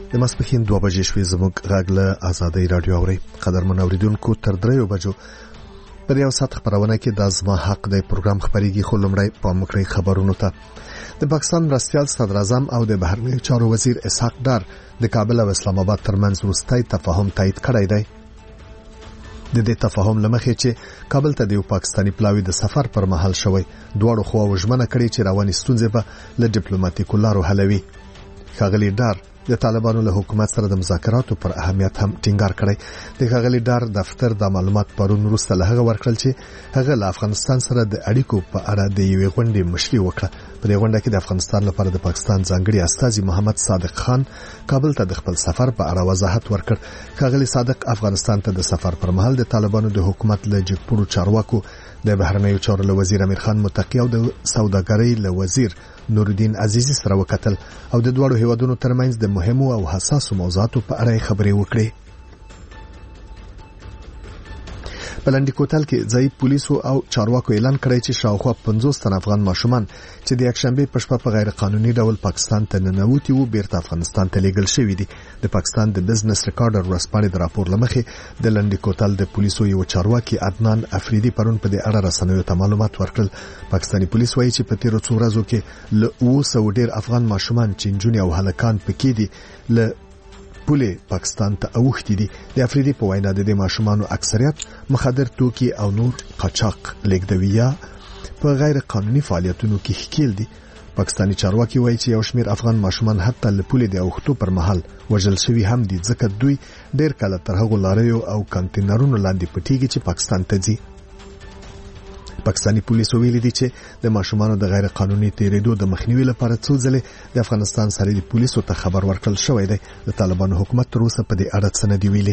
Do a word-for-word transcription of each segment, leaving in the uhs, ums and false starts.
د ماسپښین دوه بجې شوې. زموږ غږ له آزادۍ راډیو اورئ. قدرمن اوریدونکو، تر دریو بجو پر یو ساعت خبرونه کې د زما حق د پروګرام خبريږي. خو لومړی پام وکړئ خبرونو ته. د پاکستان مرستیال صدر اعظم او د بهرنیو چارو وزیر اسحاق ډار د کابل او اسلام آباد ترمنځ وروستی تفاهم تایید کړی دی. د دې تفاهم لمخې چې کابل ته د یو پاکستانی پلاوی د سفر پر مهال شوی، دواړو خواو ژمنه کړې چې رواني ستونزې به له ډیپلوماټیکو لارو حلوي. ښاغلي ډار د طالبانو له حکومت سره د مذاکراتو پر اهمیت هم ټینګار کړی. د ښاغلي ډار دفتر د معلومات پرون وروسته له هغه ورکړل چې هغه له افغانستان سره د اړیکو په اړه د یوې غونډې مشري وکړه. په دې غونډه کې د افغانستان لپاره د پاکستان ځانګړي استازي محمد صادق خان کابل ته د خپل سفر په اړه وضاحت ورکړ. ښاغلي صادق افغانستان ته د سفر پر مهال د طالبانو د حکومت له جګپوړو چارواکو، د بهرنیو چارو له وزیر امیر خان متقی او د سوداګرۍ له وزیر نوردین عزیزی سره وکتل او د دوړو هیوادونو ترمنځ د مهمو او حساسو موضوعاتو په اړه خبرې وکړې. په لنډی کوتل کې ځای پولیسو او چارواکو اعلان کړی چې شاوخوا پنځوس تن افغان ماشومان چې د یکشنبه په شپه په غیر قانوني ډول پاکستان ته ننوتي وو بیرته افغانستان ته لیږل شوي دي. د پاکستان د بزنس ریکارډر ورسپانې د راپور لمخې د لنډی کوتل د پولیسو یو چارواکي عدنان افریدي پرون په دې اړه رسنیو ته معلومات ورکړل. پاکستاني پولیس وایي چې په تیرو څو ورځو کې له اوه سوه ډیر افغان ماشومان چې نجونې او هلکان پکې دي له پولې پاکستان ته اوښتي دي. د افریدي په وینا د دې ماشومانو اکثریت مخدر توکي او نور قاچاق لیږدوي یا په غیر قانوني فعالیتونو کې ښکیل دي. پاکستاني چارواکي وایي چې یو شمېر افغان ماشومان حتی له پولې د اوښتو پر مهال وژل شوي هم دي، ځکه دوی ډېر کله تر هغو لاریو او کانټینرونو لاندې پټیږي چې پاکستان ته ځي. پاکستاني پولیسو ویلي دي چې د ماشومانو د غیر قانوني تیریدو د مخنیوي لپاره څو ځله د افغانستان سره د پولیسو ته خبر ورکړل شوی دی. د طالبانو حکومت تر اوسه په دې اړه څه نه دی ویلي.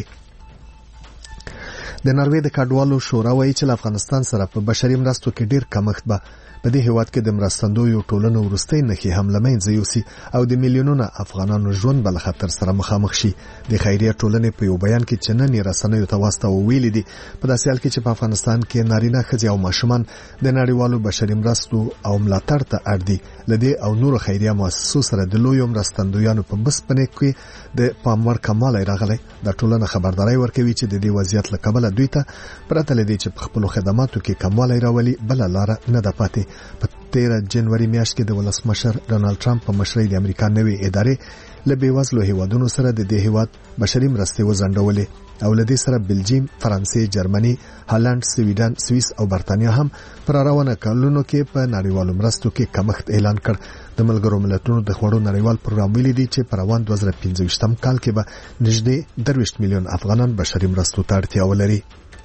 د ناروې د کډوالو شورا وایي چې افغانستان سره په بشري مرستو کې ډیر کمښت به په دې هیواد کې د مرستندویو ټولنو وروستۍ نښې هم له منځه یوسي او د میلیونونو افغانانو ژوند به له خطر سره مخامخ شي. د خیریه ټولنې په یو بیان کې چې نن یې رسنیو ته واستوه ویلي دي په داسې حال کې چې په افغانستان کې نارینه ښځې او ماشومان د نړیوالو بشري مرستو او ملاتړ ته اړ دي. له دې او نورو خیریه مؤسسو سره د لویو مرستندویانو په بسپنې کې د پام وړ کموالی راغلی. د ټولنه خبرداري ورکوي چې د دې وضعیت له کبله دوی ته پرته له دې چې په خپلو خدماتو کې کموالی راولي بله لاره نه ده پاتې. په تیره جنوري میاشت کې د ولسمشر ډانلډ ټرمپ په مشرۍ د امریکا نوې ادارې له بېوزلو هیوادونو سره د دې هیواد بشري مرستې وځنډولې او له دې سره بلجیم، فرانسې، جرمني، هالند، سویډن، سویس او برتانیا هم پر روانه کلونو کې په نړیوالو مرستو کې کمښت اعلان کړ. د ملګرو ملتونو د خوړو نړیوال پروګرام ویلي دی چې په روان دوه زره پنځه ویشتم کال کې به نږدې درویشت میلیون افغانان بشري مرستو ته اړتیا ولري.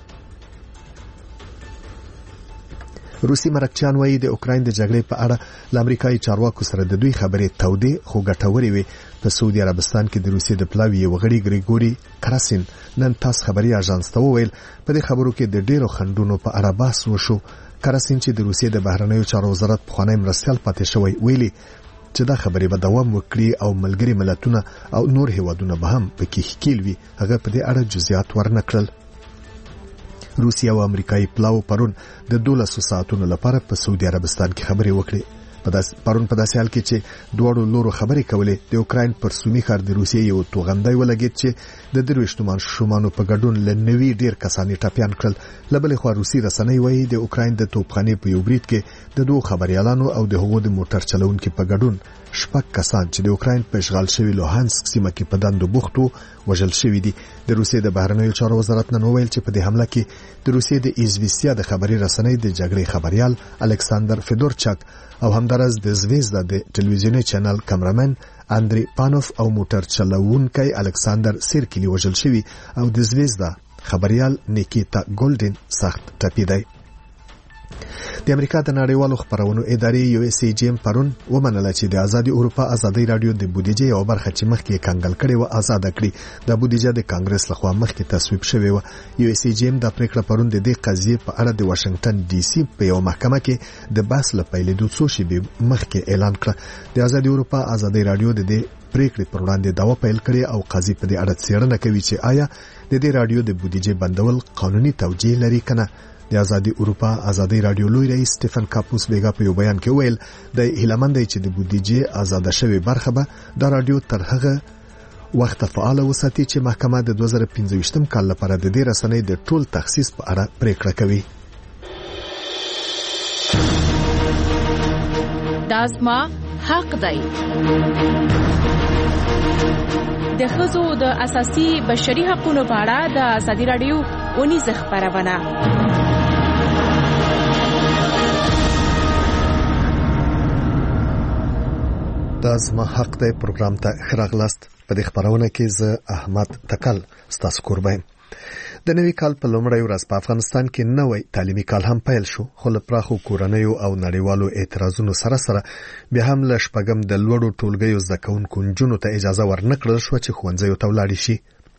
روسي مرکچیان وایي د اوکراین د جګړې په اړه له امریکایي چارواکو سره د دوی خبرې تودې خو ګټورې وي. په سعودي عربستان کې د روسیې د پلاوي یو غړي ګریګوري کراسین نن تاس خبري اژانس ته وویل په دې خبرو کې د ډیرو خندونو په اړه بحث وشو. کراسین چې د روسیې د بهرنیو چارو وزارت پخوانی مرستیال پاتې شوی ویلي چې دا خبرې به دوام وکړي او ملګري ملتونه او نور هیوادونه به هم پکې ښکیل وي. هغه په دې اړه جزئیات ورنکړل. روسیا او امریکایي پلاو پرون د دولسو ساعتونو لپاره په سعودي عربستان کې خبرې وکړې. پرون په داسې حال کې چې دواړو لورو خبرې کولې د اوکراین پر سومي ښار د روسیې یو توغندی ولګېد چې د درویشتو ماشومانو په ګډون له نوي ډیر کسان ټاپیان کړل. له بلې خوا روسي رسنۍ وایي د اوکراین د توپخانې په یو برید کې د دوه خبريالانو او د هغو د موټر چلونکو په ګډون شپږ کسان چې د اوکراین په اشغال شوی لوهانسک سیمه کې په دندو بوختو وژل شوي دي. د روسیې د بهرنیو چارو وزارت نن وویل چې په دې حمله کې د روسیې د ایزویسیا د خبري رسنۍ د جګړې خبريال الکساندر فیدورچاک او همدارس د زویزدا د ټلویزیوني چینل کامرامن اندری پانوف او موټر چلوونکی الکساندر سیرکلی وژل شوي او د زویزدا خبريال نیکیتا ګولډن سخت ټپي دی. د امریکا د نړیوالو خبرونو ادارې یو اس ای جی ام پرون ومنله چې د آزادي اروپا آزادي رادیو د بودیجې یو برخه چې مخکې کنګل کړي و آزاد کړي. د بودیجې د کانګرس لخوا مخکې تصویب شوی و. یو اس ای جی ام د پریکړه پرون د دې قضیې په اړه د واشنگټن ډي سي په یو محکمه کې د بحث لپاره د څو شی مخکې اعلان کړ. د آزادي اروپا آزادي رادیو د دې پریکړې پر وړاندې داوا پیل کړي او قاضي په دې اړه څېړنه کوي چې آیا د دې رادیو د بودیجې بندول قانوني توجیه لري کنه. د آزادي اروپا آزادي رادیو لوی رئیس سټيفن کاپوس بیګا په یو بیان کې ویل د هیلمند چې د بودیجې آزاد شوی برخه به د رادیو تر هغه وخت فعال وساتي چې محکمه د دوه زره پنځه کال لپاره د دې رسنۍ د ټول تخصیص په اړه پریکړه کوي. دا زما حق دی. د ښځو د اساسي بشري حقوقو په اړه د ازادي راډیو ونیزه خبرونه. دا زما حق دی پروګرام ته خراغلاست. په دې خبرونه کې زه احمد تکل ستاسو قربان. د نوي کال په لومړۍ ورځ په افغانستان کې نوې تعلیمي کال هم پیل شو، خو له پراخو کورنیو او نړیوالو اعتراضونو سره سره بیا هم له شپږم د لوړو ټولګیو زده کوونکو نجونو ته اجازه ورنکړل شو چې ښوونځیو ته ولاړ شي.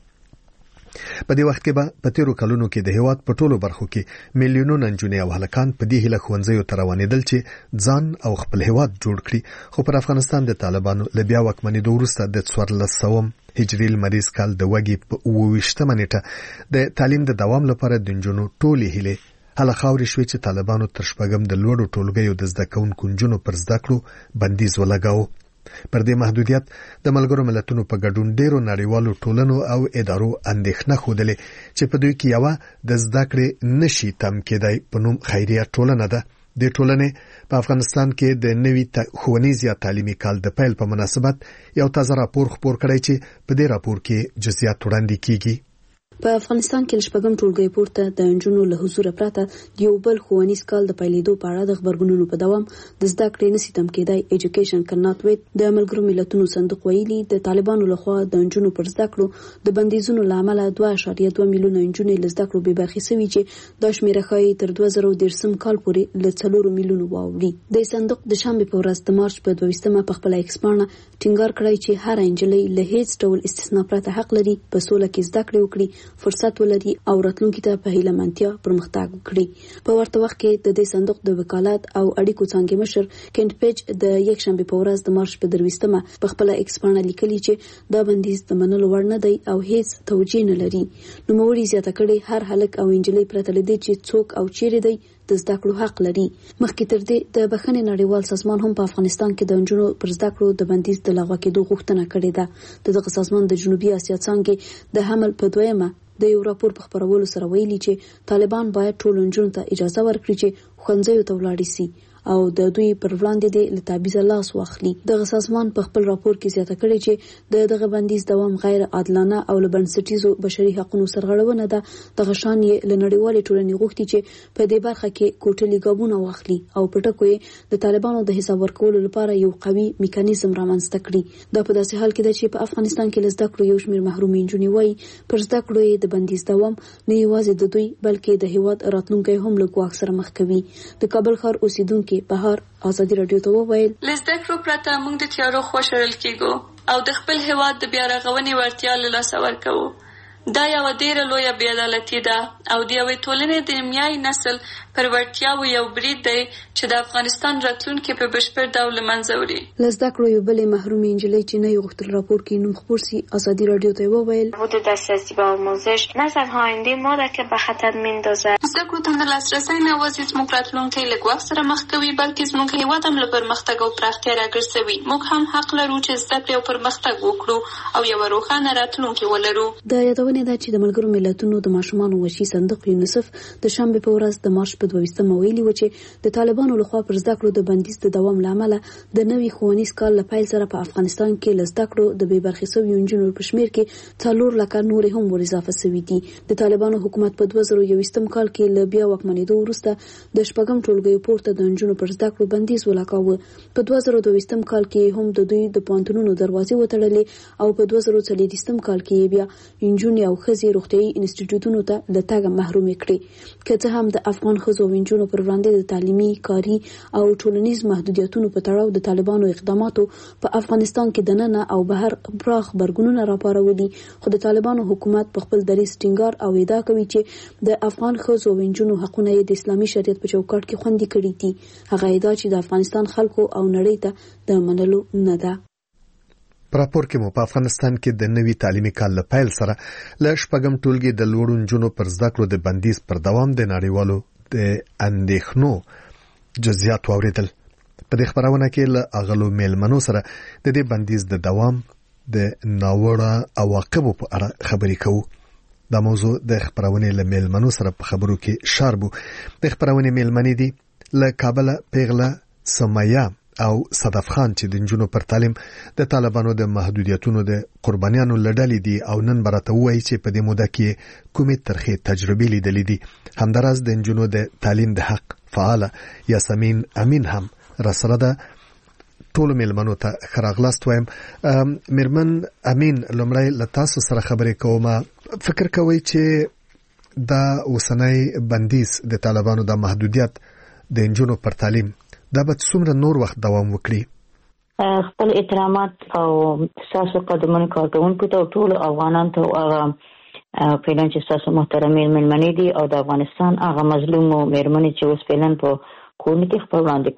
په دې وخت کې به په تیرو کلونو کې د هیواد په ټولو برخو کې میلیونونه نجونې او هلکان په دې هیله ښوونځیو ته روانېدل چې ځان او خپل هیواد جوړ کړي، خو پر افغانستان د طالبانو له بیا واکمنېدو وروسته د څوارلس سوه هجري لمریز کال د وږي په اووه ویشتمه نیټه د تعلیم د دوام لپاره د نجونو ټولې هیلې هله خاورې شوې چې طالبانو تر شپږم د لوړو ټولګیو د زده کوونکو نجونو پر زده کړو بندیز ولګاوه. پر دې محدودیت د ملګرو ملتونو په ګډون ډیرو نړیوالو ټولنو او ادارو اندېښنه ښودلې چې په دوی کې یو د زده کړې نشي تم کېدای په نوم خیریه ټولنه ده. د ټولنې په افغانستان کې د نوي ښوونیز یا تعلیمي کال د پیل په مناسبت یو تازه راپور خپور کړی چې په دې راپور کې جزئیات وړاندې کیږي. په افغانستان کې شپږم ټولګي پورته د نجونو له حضور پرته د یو بل ښوونیز کال د پیلېدو په اړه د خبرګونونو په دوام د زده کړې نشي تم کېدای. ایجوکیشن کانټ ویټ د ملګرو ملتونو صندوق ویلي د طالبانو لخوا د نجونو پر زده کړو د بندیزونو لامل دوه اعشاریه دوه میلیونه نجونې له زده کړو بې برخې شوي چې د شمیره ښایي تر دوه زره دېرشم کال پورې له څلورو میلیونو واوړي. د صندوق د شنبې په ورځ د مارچ په دوه ویشتمه په خپله ایکس پاڼه ټینګار کړی چې هر نجلۍ له هیڅ ډول استثنا پرته حق لري په سوله کې زده کړې وکړي، فرصت ولري او راتلونکي ته په هیله مانتیا پرمختګ وکړي. په ورته وخت کې د دې صندوق د وکالت او اړیکو څانګې مشر کینټ پیج د یک شنبې په ورځ د مارچ په درويشتمه په خپل ایکس پاڼه لیکلي چې دا بندیز د منلو وړ نه دی او هیڅ توجیه نه لري. نو موري زیاته کړي هر هلک او انجلۍ پرته لدی چې څوک او چیرې دی د زده کړو حق لري. مخکې تر دې د بخښنې نړیوال سازمان هم په افغانستان کې د نجونو پر زده کړو د بندیز د لغوه کېدو غوښتنه کړې ده. دغه سازمان د جنوبي اسیا څانګې د حمل په دویمه د یو راپور په خبرولو سره ویلي چې طالبان باید ټول نجونو ته اجازه ورکړي چې ښوونځیو ته ولاړ شي او د دوی پر وړاندې د لتابیز لاس واخلي. دغه سازمان په خپل راپور کې زیاته کړې چې د دغه بندیز دوام غیر عادلانه او لبنسټیزو بشري حقوقو سرغړونه ده. دغه شان یې لنړیوالې ټولنې غوښتي چې په دې برخه کې کوټلي ګابونه واخلي او په ټکو یې د طالبانو د حساب ورکولو لپاره یو قوي میکانیزم رامنځته کړي. دا په داسې حال کې ده چې په افغانستان کې لزده کړو یو شمېر محرومې نجونې وایي پر زده کړو یې د بندیز دوام نه یوازې د دوی بلکې د هیواد راتلونکی هم له ګواښ سره مخ کوي. د کابل ښار اوسیدونکو بهار ازادي رادیو ته وویل لزده کړو پرته موږ د تیارو خوشرل کېږو او د خپل هیواد د بیا رغونې وړتیا له لاسه ورکوو. دا یو ډېره لویه بې عدالتي ده او د یوې ټولنې د نیمایي نسل پر وړتیاوو یو برید دی چې د افغانستان راتلونکی په بشپړ ډول له منځه وړي. له زده کړو یو بلې محرومې نجلۍ چې نه یې غوښتل راپور کې نوم خپور سي ازادي رادیو ته وویل حدود دسترسی به آموزش نه تنها آینده ما را که به خطر میندازد. زده کړو ته نه لاسرسی نه یوازې زموږ راتلونکی له ګواښ سره مخ کوي بلکې زموږ هیواد هم له پرمختګ او پراختیا راګرځوي. موږ هم حق لرو چې زده کړې او پرمختګ وکړو او یوه روښانه راتلونکی ولرو. د یادونې ده چې د ملګرو ملتونو د ماشومانو وشي صندوق یونیسف د شنبې په ورځ د مارچ په دوه ویشتمه ویلي و چې د طالبانو لخوا پر زده کړو د بندیز د دوام لامل د نوي ښوونیز کال له پیل سره په افغانستان کې له زده کړو د بې برخې شویو نجونو په شمېر کې څلور لکه نورې هم ور اضافه شوي دي. د طالبانو حکومت په دوه زره یوویشتم کال کې له بیا واکمنېدو وروسته د شپږم ټولګیو پورته د نجونو پر زده کړو بندیز ولګاوه. په دوه زره دوه ویشتم کال کې هم د دوی د پوهنتونونو دروازې وتړلې او په دوه زره څلوېښتم کال کې بیا نجونې او ښځې روغتیايي انسټیټیوټونو ته له تګه محرومې کړې. که څه هم د افغان ښځو او نجونو پر وړاندې د تعلیمي، کاري او ټولنیز محدودیتونو په تړاو د طالبانو اقداماتو په افغانستان کې دننه او بهر پراخ غبرګونونه راپارولي، خو د طالبانو حکومت په خپل دریځ ټینګار او ادعا کوي چې د افغان ښځو او نجونو حقونه یې د اسلامي شریعت په چوکاټ کې خوندي کړي دي. هغه ادعا چې د افغانستان خلکو او نړۍ ته د منلو نه ده. راپور کې مو په افغانستان کې د نوي تعلیمي کال له پیل سره له شپږم ټولګي د لوړو نجونو پر زده کړو د بندیز پر دوام د نړیوالو د اندېښنو جزئیات واوریدل. په دې خبرونه کې له اغلو میلمنو سره د دې بندیز د دوام د ناوړه عواقبو په اړه خبرې کوو. دا موضوع د خبرونې له میلمنو سره په خبرو کې شاربو. د خبرونې میلمنې دي له کابل پیغله سمیا او صدف خان چې د نجونو پر تعلیم د طالبانو د محدودیتونو د قربانیانو لړلې دي او نن برته وایي چې په دې موده کې کومې ترخې تجربې لیدلې دي. همداراز د نجونو د تعلیم د حق فعال یاسمین امین هم راسره ده. ټول میلمنو ته خراغلاست وایم. میرمن امین لمړی له تاسو سره خبرې کوم. فکر کوي چې دا اوسنۍ بندیز د طالبانو د محدودیت د نجونو پر تعلیم دا به څومره نور وخت دوام وکړي؟ خپل احترامات او ساسو قدمن کارکونکو ته ټول افغانان ته هغه پیلان چې ساسو محترم میرمنې دي او د افغانستان هغه مظلوم میرمنې چې اوس پیلان په کورنۍ کې خپل وړاندې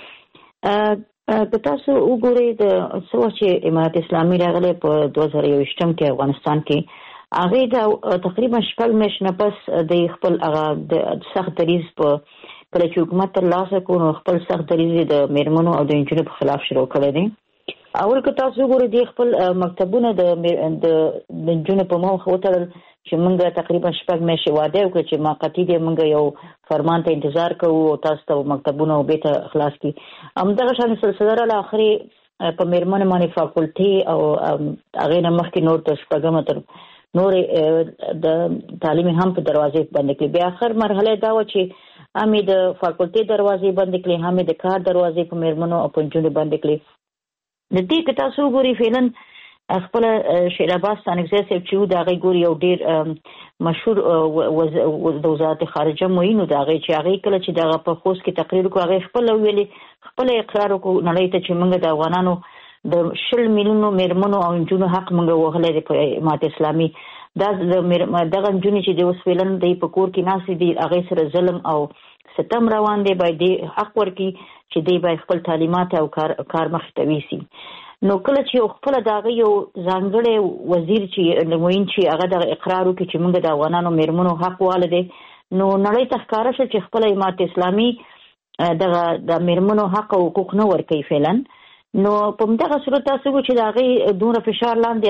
کومه په تاسو وګورئ د څو چې امارت اسلامي راغلی په دوه زره یوویشتم کې افغانستان کې هغه د تقریبا شپږ میاشتې نه پس د خپل هغه د سخت دریځ په کله چې حکومت تر لاسه کړو خپل سخت دریځ د میرمنو او د نجونو په خلاف شروع کړی دی. اول که تاسو وګورئ د خپل مکتبونه د د نجونو په مخ وتړل چې موږ تقریبا شپږ میاشتې واده وکړو چې ما قطعي دی موږ یو فرمان ته انتظار کوو او تاسو ته مکتبونه او بیت خلاص کی. همدغه شان سلسله را اخري په میرمنو باندې فاکولټي او هغه نه مخکې نور تر شپږم تر نور د تعلیم هم په دروازې باندې کې بیا اخر مرحله دا و چې امي د فاکولټي دروازې باندې کې هم د کار دروازې په میرمنو او پنځونو باندې کې. د دې کې تاسو ګوري فعلن خپل شیر عباس سانګزه صاحب چې دا غي ګوري یو ډیر مشهور د وزارت خارجه موینو دا غي چې هغه کله چې دا په خوست کې تقریر کوي هغه خپل ویلي خپل اقرار وکړ نړۍ ته چې موږ د افغانانو د شل میلیونو میرمنو او نجونو حق موږ وغلې د امارت اسلامي دا د دغه نجونې چې د وسویلن د په کور کې ناسې دي هغه سره ظلم او ستم روان دی باید حق ورکي چې دی باید خپل تعلیمات او کار کار مخ ته ویسي. نو کله چې خپل دغه یو ځانګړی وزیر چې لموین چې هغه د اقرار وکړي چې موږ د افغانانو میرمنو حق والده نو نړۍ ته ښکاره شو چې خپل امارت اسلامي دغه د میرمنو حق او حقوق نه ورکوي فعلا. نو په دغه صورت تاسو چې دا غي دونه فشار لاندې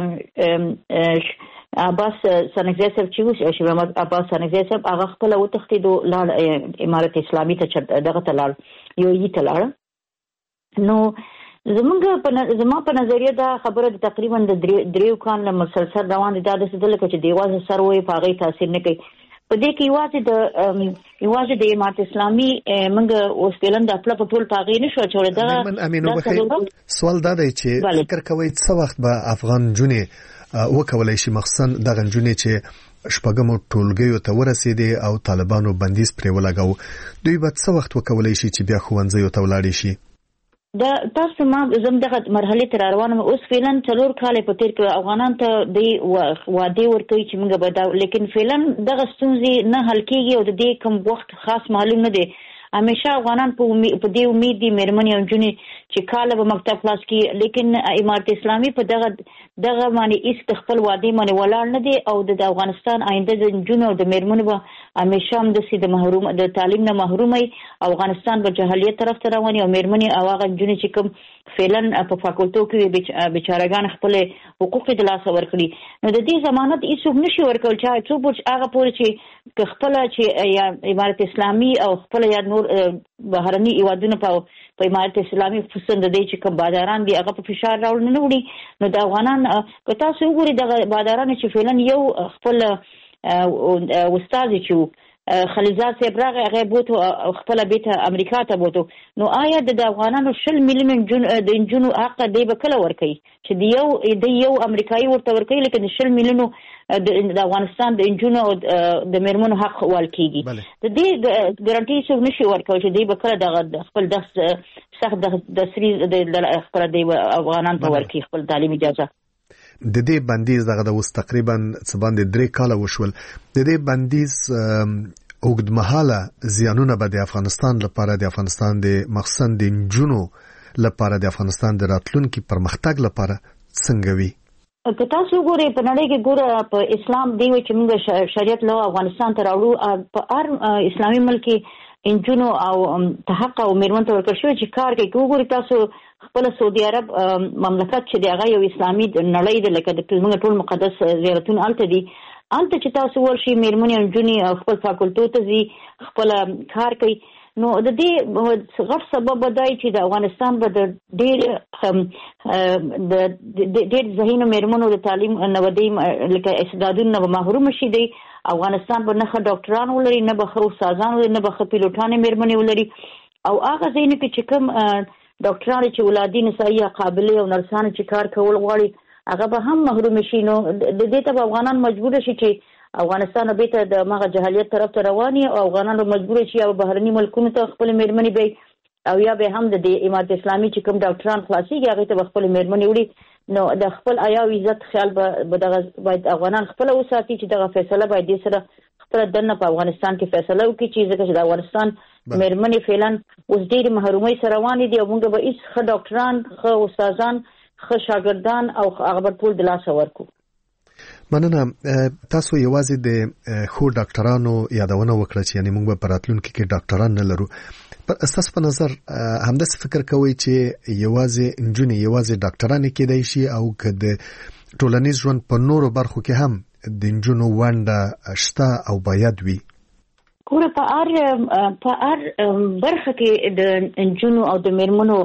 هغه عباس سانګزه صاحب چې شیخ محمد عباس سانګزه صاحب هغه خپل وتښتیدو لاړ امارت اسلامي ته دغه ته لاړ یو یې ته لاړ. نو زمونږ په زما په نظریه دا خبره تقریبا د دریو کال مسلسل روان دي. دا د څه دلته چې دیواز سر وې په هغه تاثیر نه کوي. په دې کې یوازې د یوازې د امارت اسلامي موږ اوس پیلن د خپل په ټول پاغې نشو چولې دا سوال دا دی چې فکر کوي څه وخت به افغان جونې وکولای شي مخصوصا دغه جونې چې شپږم ټولګیو ته ورسېدي او طالبانو بندیز پرې ولګاو دوی به څه وخت وکولای شي چې بیا ښوونځیو ته ولاړ شي؟ دا تاسو ما زم دغه مرحله تر روانه اوس فعلن څلور کال په تیر کې افغانان ته د واده ورکوي چې موږ به دا لیکن فعلن دغه ستونزې نه حل کیږي او د دې کوم وخت خاص معلوم نه دی. همیشه افغانان په په دې امید دي میرمنې او نجونې چې کال به مکتب خلاص کی لیکن امارت اسلامي په دغه دغه باندې است خپل واده باندې ولاړ نه دی او د افغانستان آینده د نجونو او د میرمنو به همیشه هم د سید محروم د تعلیم نه محرومي افغانستان به جهالت طرف ته رواني او میرمنې او هغه نجونې چې کوم فعلن په فاکولټو کې بیچارهګان خپل حقوق د لاس ورکړي نو د دې ضمانت هیڅوک نشي ورکول چې څوک هغه پورې چې خپل چې امارت اسلامي او خپل یا نور بهرني ایوادونه په په امارت اسلامي خصوصا د دې چې کوم باداران دي هغه په فشار راوړل نه وړي نو د افغانان که تاسو وګورئ د باداران چې فعلن یو خپل استاد چې خلیزات صاحب راغی هغه بوته خپل بیت امریکا ته بوته نو آیا د افغانانو شل میلیون جن د جنو حق دی به کله ورکي چې دی یو د یو امریکایي ورته ورکي لیکن شل میلیون د افغانستان د جنو او د میرمنو حق ورکیږي د دې ګارانټي څو نشي ورکول چې دی به کله د خپل د سخت د سری د خپل د افغانان ته ورکي خپل تعلیم اجازه د دې بندیز دغه د اوس تقریبا څه باندې درې کاله وشول د دې بندیز اوږدمهاله زیانونه به د افغانستان لپاره د افغانستان د مخصوصا د نجونو لپاره د افغانستان د راتلونکي پرمختګ لپاره څنګه وي؟ که تاسو ګورئ په نړۍ کې ګوره په اسلام دی چې موږ شریعت له افغانستان ته راوړو په هر اسلامي ملک کې انجونو او حق او میرمن ته ورکړ شو چې کار کوي ګورئ تاسو خپل سعودي عرب مملکت چې دی هغه یو اسلامي نړۍ دی لکه د موږ ټول مقدس زیارتونه الته دي الته چې تاسو ورشي میرمنې او نجونې خپل فاکولټو ته ځي خپل کار کوي نو د دې غټ سبب دی چې د افغانستان به د ډېر د ډېر ذهینو میرمنو د تعلیم نودي لکه استعدادونه به محروم شي دی افغانستان به نه ښه ډاکټران ولري نه به ښه استادان ولري نه به ښه پیلوټانې میرمنې ولري او هغه ځایونه کې چې کوم ډاکټران چې ولادي نسایي قابلې او نرسان چې کار کول غواړي هغه به هم محروم شي نو د دې ته افغانان مجبور شي چې افغانستان به ته د مغه جهالت طرف ته رواني او افغانان مجبور شي او بهرني ملکونو ته خپل میرمنې به او یا به هم د امارت اسلامي چې کوم ډاکټران خلاصيږي هغه ته خپل میرمنې وړي نو د خپل آیا عزت خیال به دغه باید افغانان خپل وساتي چې دغه فیصله باید د سره خپل دنه په افغانستان کې فیصله وکړي چې ځکه چې د افغانستان میرمنې فعلا اوس ډېر محرومي سره روانې دي او موږ به هیڅ ښه ډاکټران ښه استادان ښه شاګردان او هغه ټول د لاسه ورکو مننه تاسو یوازې د خو ډاکټرانو یادونه وکړه چې یعنی موږ په راتلونکي کې ډاکټران نه لرو پر اساس په نظر همداسې فکر کوي چې یوازې انجونې یوازې ډاکټران کېدای شي او که د ټولنیز ژوند په نورو برخو کې هم د انجونو ونډه شته او باید وي ګوره په هر په هر برخه کې د انجونو او د میرمنو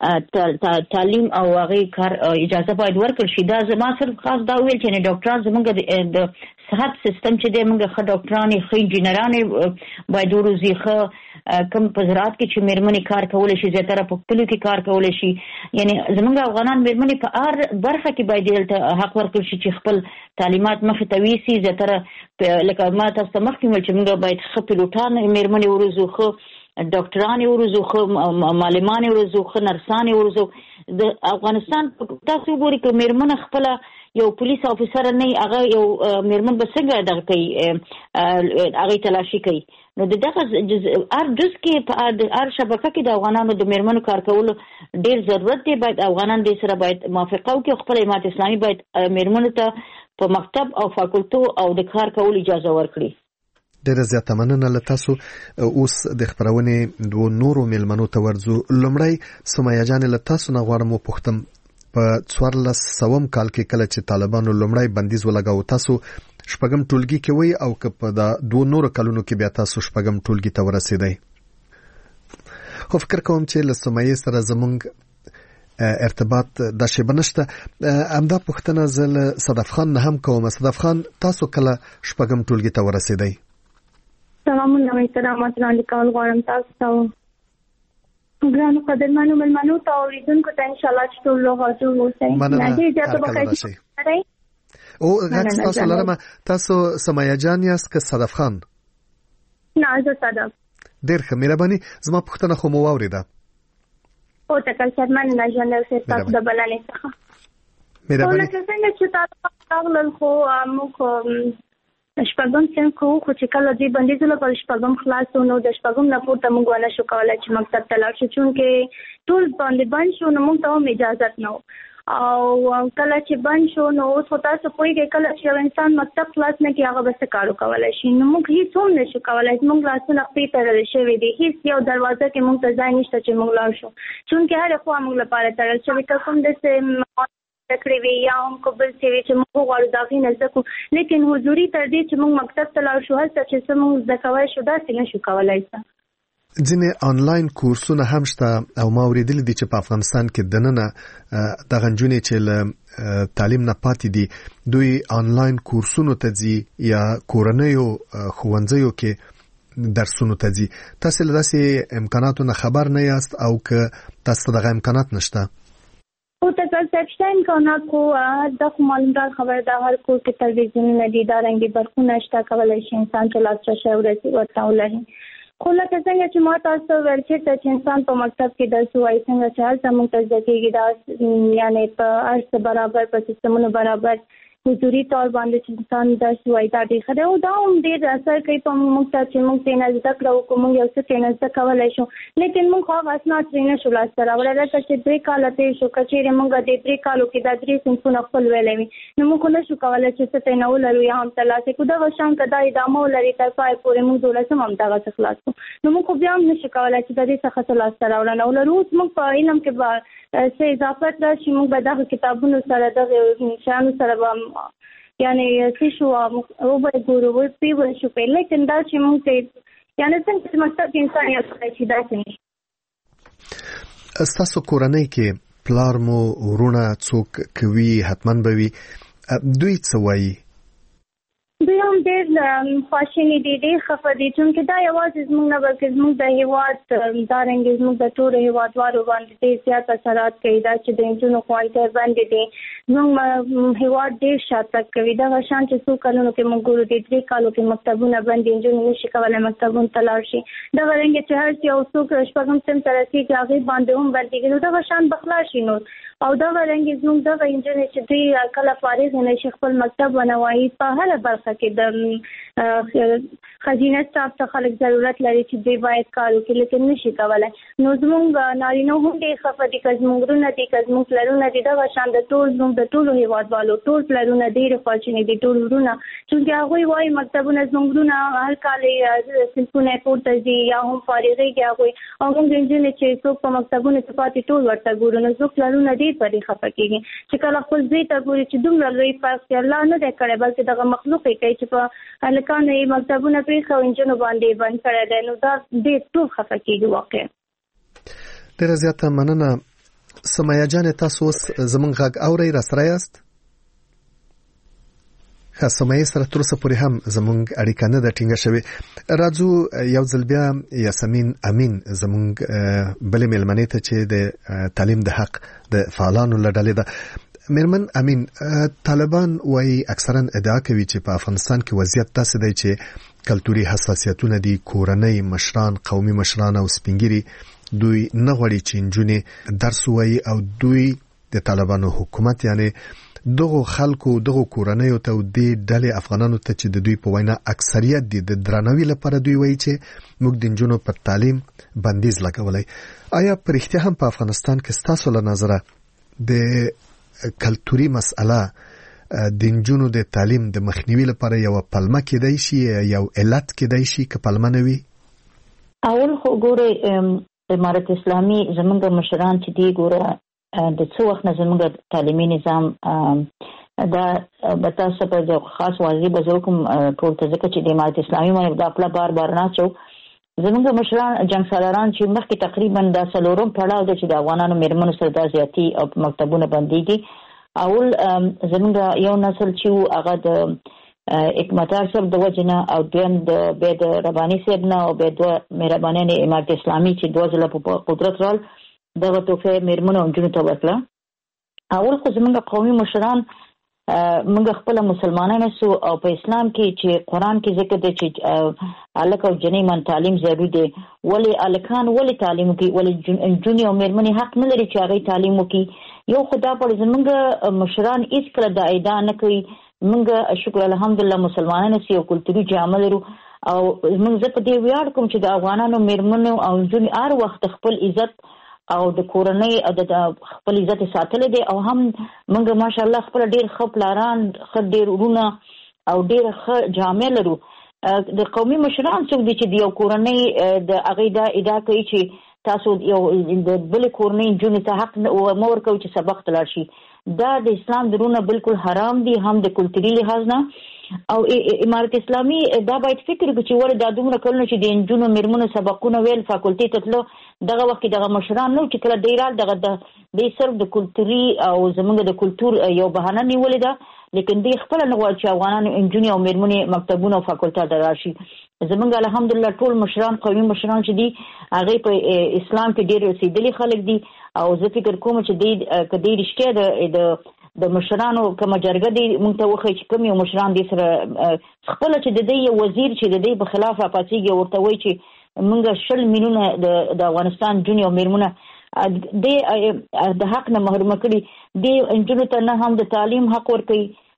تعلیم او هغه کار اجازه باید ورکړل شي دا زما صرف خاص دا ویل چې نه ډاکټران زموږ د صحت سیستم چې دی موږ ښه ډاکټران ښه انجینران باید وروزي ښه کوم په زراعت کې چې میرمنې کار کولی شي زیاتره په کلیو کې کار کولی شي یعنی زموږ افغانان میرمنې په هر برخه کې باید دلته حق ورکړل شي چې خپل تعلیمات مخې ته ویسي زیاتره لکه ما تاسو ته مخکې ویل چې موږ باید ښه پیلوټان میرمنې وروزو ښه ډاکټران ورزو خو معلمان ورزو خو نرسان ورزو د افغانستان تاسو ګورئ چې میرمن خپل یو پولیس افسر نه هغه یو میرمن به څنګه دغه کوي هغه تلاشي کوي نو دغه هر جز کې په هر شبکه کې د افغانانو د میرمنو کار کول ډیر ضرورت دی باید افغانان د سره باید موافقه وکړي خپل امارت اسلامي باید میرمنو ته په مکتب او فاکولټو او د کار کول اجازه ورکړي ډیره زیاته مننه له تاسو اوس د خبرونې دوه نورو میلمنو ته ورځو لومړی سمیه جان له تاسو نه غواړم وپوښتم په څوارلس سوم کال کې کله چې طالبانو لومړی بندیز ولګاو تاسو شپږم ټولګي کې وای او که په دا دوه نورو کلونو کې بیا تاسو شپږم ټولګي ته ورسېدای خو فکر کوم چې له سمیه سره زمونږ ارتباط د شی بنشته امدا پښتنه زل صدف خان نه هم کوم صدف خان تاسو کله شپږم ټولګي ته ورسېدای سلام علیکم ورحمۃ اللہ وبرکاتہ غواړم تاسو ته ګرانو قدرمنو ملمنو ته اوریدونکو ته ان شاء الله چې ټول حاضر اوسئ مننه دې اجازه وکړئ او غږ تاسو لرم تاسو سمیه جان یاست که صدف خان نه زه صدف ډېر ښه مهرباني زما پوښتنه خو مو واورېده او تکل شرمن نه ژوند او تاسو د بلنې څخه مهرباني ولکه څنګه چې تاسو راغلل خو موږ شپږم څنګه خو چې کله دې بندیز لپاره شپږم خلاصو نو د شپږم نه پورته موږ ونه شو کولای چې مکتب ته لاړ شو چونکې ټول باندې بند شو نو موږ ته هم اجازه نه او کله چې بند شو نو اوس تاسو پوهیږئ کله چې انسان مکتب خلاص نه کړي هغه به کارو کولای شي نو موږ هیڅ هم نشو کولای موږ لاسونه خپې تړل شوی دي هیڅ یو دروازه کې موږ ته ځای نشته چې موږ لاړ شو چونکې هر خوا موږ لپاره تړل شوی که کوم د تکری وی یا هم قبل سی وی چې موږ غواړو داخې نه زکو لیکن حضوري تر دې چې موږ مکتب ته لاړ شو هڅه چې موږ زکوای شو دا څنګه شو کولای شو ځینې آنلاین کورسونه هم شته او ما اوریدل دي چې په افغانستان کې دننه د غنجونې چې له تعلیم نه پاتې دي دوی آنلاین کورسونو ته ځي یا کورنیو ښوونځیو کې درسونو ته ځي تاسو له داسې امکاناتو نه خبر نه یاست او که تاسو دغه امکانات نشته او تاسو څه امکانات خو د معلومات خبر د هر کور کې تلویزیون نه دي دا رنګي برخونه شته کولای شي انسان چې لاس شي ورسي ورته ولري خو لکه څنګه چې ما تاسو ورچې ته چې انسان په مکتب کې درس وایي څنګه چې هر څه موږ ته ځکهږي دا یعنی په هر څه برابر په سیستمونو برابر حضوري تور باندې چې انسان درس وایي دا ډېر ښه دی او دا هم ډېر اثر کوي په موږ ته چې موږ ترېنه زده کړه وکړو، موږ یو څه ترېنه زده کولی شو، لیکن موږ خو هغه اسناد ترې نه شو لاسته راوړی. لکه چې درې کاله تېر شو، که چېرې موږ د درې کالو کې دا درې صنفونه خپل ویلی وي نو موږ خو نه شو کولی چې څه ترېنه ولرو یا هم ترلاسه کړو. دغه شان که دا ادامه ولري تر پای پورې موږ دولسم همدغسې خلاص کړو نو موږ خو بیا هم نه شو کولی چې د دې څخه څه لاسته راوړنه ولرو. اوس موږ په علم کې به څه اضافت راشي، موږ به دغه کتابونو سره دغه شیانو سره به یعنی څه شو وګورو وپیول شو په لیکن دا چې موږ ته یعنی څنګه چې مستقیم انسان یې کوي چې دا څنګه ستاسو کورنۍ کې پلار مو ورونه څوک کوي حتمن به وي، دوی څه وایي؟ دوی هم ډېر خواشیني دي، ډېر خفه دي، چونکې دا یوازې زموږ نه بلکې زموږ د هېواد دارنګې زموږ د ټولو هېوادوالو باندې ډېر زیات اثرات کوي. دا چې د نجونو ښوونځی بندې دي، زموږ هېواد ډېر شاتګ کوي. دغه شان چې څو کلونو کې موږ ګورو د درې کالو کې مکتبونه بند دي، نجونې نشي کولی مکتبونو ته لاړ شي. دغه رنګې چې هر څه یو څوک شپږم صنف ته رسېږي هغې باندې هم بندېږي، نو دغه شان به خلاص شي نور. او دغه رنګې زموږ دغه نجونې چې دوی کله فارغ نه شي خپل مکتب ونه وایي، په هره برخه کې د خزینه سټاف ته خلک ضرورت لري چې دوی باید کار وکړي لیکن نشي کولی. نو زموږ نارینه هم ډېر خفه دي، که زموږ ورونه دي که زموږ پلرونه دي، دغه شان د ټول زموږ د ټولو هېوادوالو ټول پلرونه ډېرې خواشیني دي، ټول ورونه، چونکې هغوی وایي مکتبونه زموږ ورونه هر کال یې صنفونه یې پورته ځي یا هم فارغېږي هغوی، او موږ نجونې چې څوک په مکتبونو کې پاتې ټول ورته ګورو. نو زموږ پلرونه ډېر په دې خفه کېږي چې کله خپل زوی ته ګوري چې دومره لوی فرق چې الله نه دی کړی بلکې دغه مخلوق یې کوي چې په هلکانو یې مکتبونه پرېښه او نجونو باندې بند کړی دی. نو دا ډېر ټول خفه کېږي واقع. ډېره زیاته مننه. سمیه جانې تاسو اوس زموږ غږ اورئ، راسره یاست؟ ښه، سمیه سره تر اوسه پورې هم زموږ اړیکه نه ده ټینګه شوې. راځو یو ځل بیا یاسمین امین زموږ بلې مېلمنې ته چې د تعلیم د حق د فعالانو له ډلې ده. میرمن امین، طالبان وایي اکثرا ادعا کوي چې په افغانستان کې وضعیت داسې دی چې کلتوري حساسیتونه دي، کورنۍ مشران، قومي مشران او سپینګیري دوی نه غواړي چې نجونې درس ووایي او دوی د طالبانو حکومت یعنی دغه خلکو دغه کورنۍ ته او د ډلې افغانانو ته چې د دوی په وینا اکثریت دي د درناوي لپاره دوی وایي چې موږ د نجونو پر تعلیم بندیز لګولی. آیا په رښتیا هم په افغانستان کې ستاسو له نظره د کلتوري مسأله د نجونو د تعلیم د مخنیوي لپاره یو پلمه کېدای شي، یو علت کېدای شي که پلمه نه وي؟ اول خو ګوره امارت اسلامي زمونږ مشران چې دی ګوره د څو وخت نه زمونږ تعلیمي نظام دا به تاسو په یو خاص واضح به زه کوم ټول ته ځکه چې د امارت اسلامي باندې دا خپله بار بار ناچو زمونږ مشران جنګ سالاران چې مخکې تقریبا دا څلورم پړاو دی چې د افغانانو میرمنو سره دا زیاتي او په مکتبونه بندېږي. اول زمونږ یو نسل چې و هغه د حکمتیار صاحب د وجې نه او دویم د بیا د رباني صاحب نه او بیا دوه مهربانیان امارت اسلامي چې دوه ځله په قدرت رال دغه تحفه میرمنو او نجونو ته ورکړه. اول خو زمونږ قومي مشران موږ خپل مسلمانان سو او په اسلام کې چې قرآن کې ذکر دی چې الک او جنې من تعلیم ضروري دی، ولی الکان ولی تعلیم کوي، ولی جنې او میرمنې حق نه لري چې هغه تعلیم وکړي. یو خدا پر زمونږ مشران هیڅ کله دا ادعا نه کوي. موږ شکر الحمدلله مسلمانان سو کلتوري جامه لرو او موږ زه په دې ویاړ کوم چې د افغانانو میرمنو او جنې هر وخت خپل عزت او د کورنۍ او د خپل عزت ساتل دي او هم موږ ماشاءالله خپل ډیر ښه پلاران، ښه ډیر ورونه او ډیر ښه جامې لرو. د قومي مشران څوک دي چې د یو کورنۍ د هغې دا ادعا کوي چې تاسو یو د بلې کورنۍ نجونې ته حق مه ورکوئ چې سبق ته لاړ شي. دا د اسلام درونه بالکل حرام دي، هم د کلتوري لحاظ نه. او امارت اسلامي دا باید فکر وکړي چې ولې دا دومره کلونه چې د نجونو میرمنو سبقونه ویل فاکولټي ته تلو دغه وخت کې دغه مشران نو چې کله دی رال دغه د صرف د کلتوري او زمونږ د کلتور یو بهانه نیولې ده، لیکن دی خپل نه غواړي چې افغانانو نجونې او میرمنې مکتبونه او فاکولټه ته راشي. زمونږ الحمدلله ټول مشران قومي مشران چې دي هغې په اسلام کې ډېر رسېدلي خلک دي او زه فکر کوم چې دی که دی رښتیا د د مشرانو کومه جرګه دی موږ ته وښایي چې کوم یو مشران دی سره خپله چې د دی یو وزیر چې د دی په خلاف راپاڅېږي او ورته وایي چې موږ شل میلیونه د افغانستان جونې او میرمنه دی د حق نه محرومه کړي، دی نجونو ته نه هم د تعلیم حق ورکوي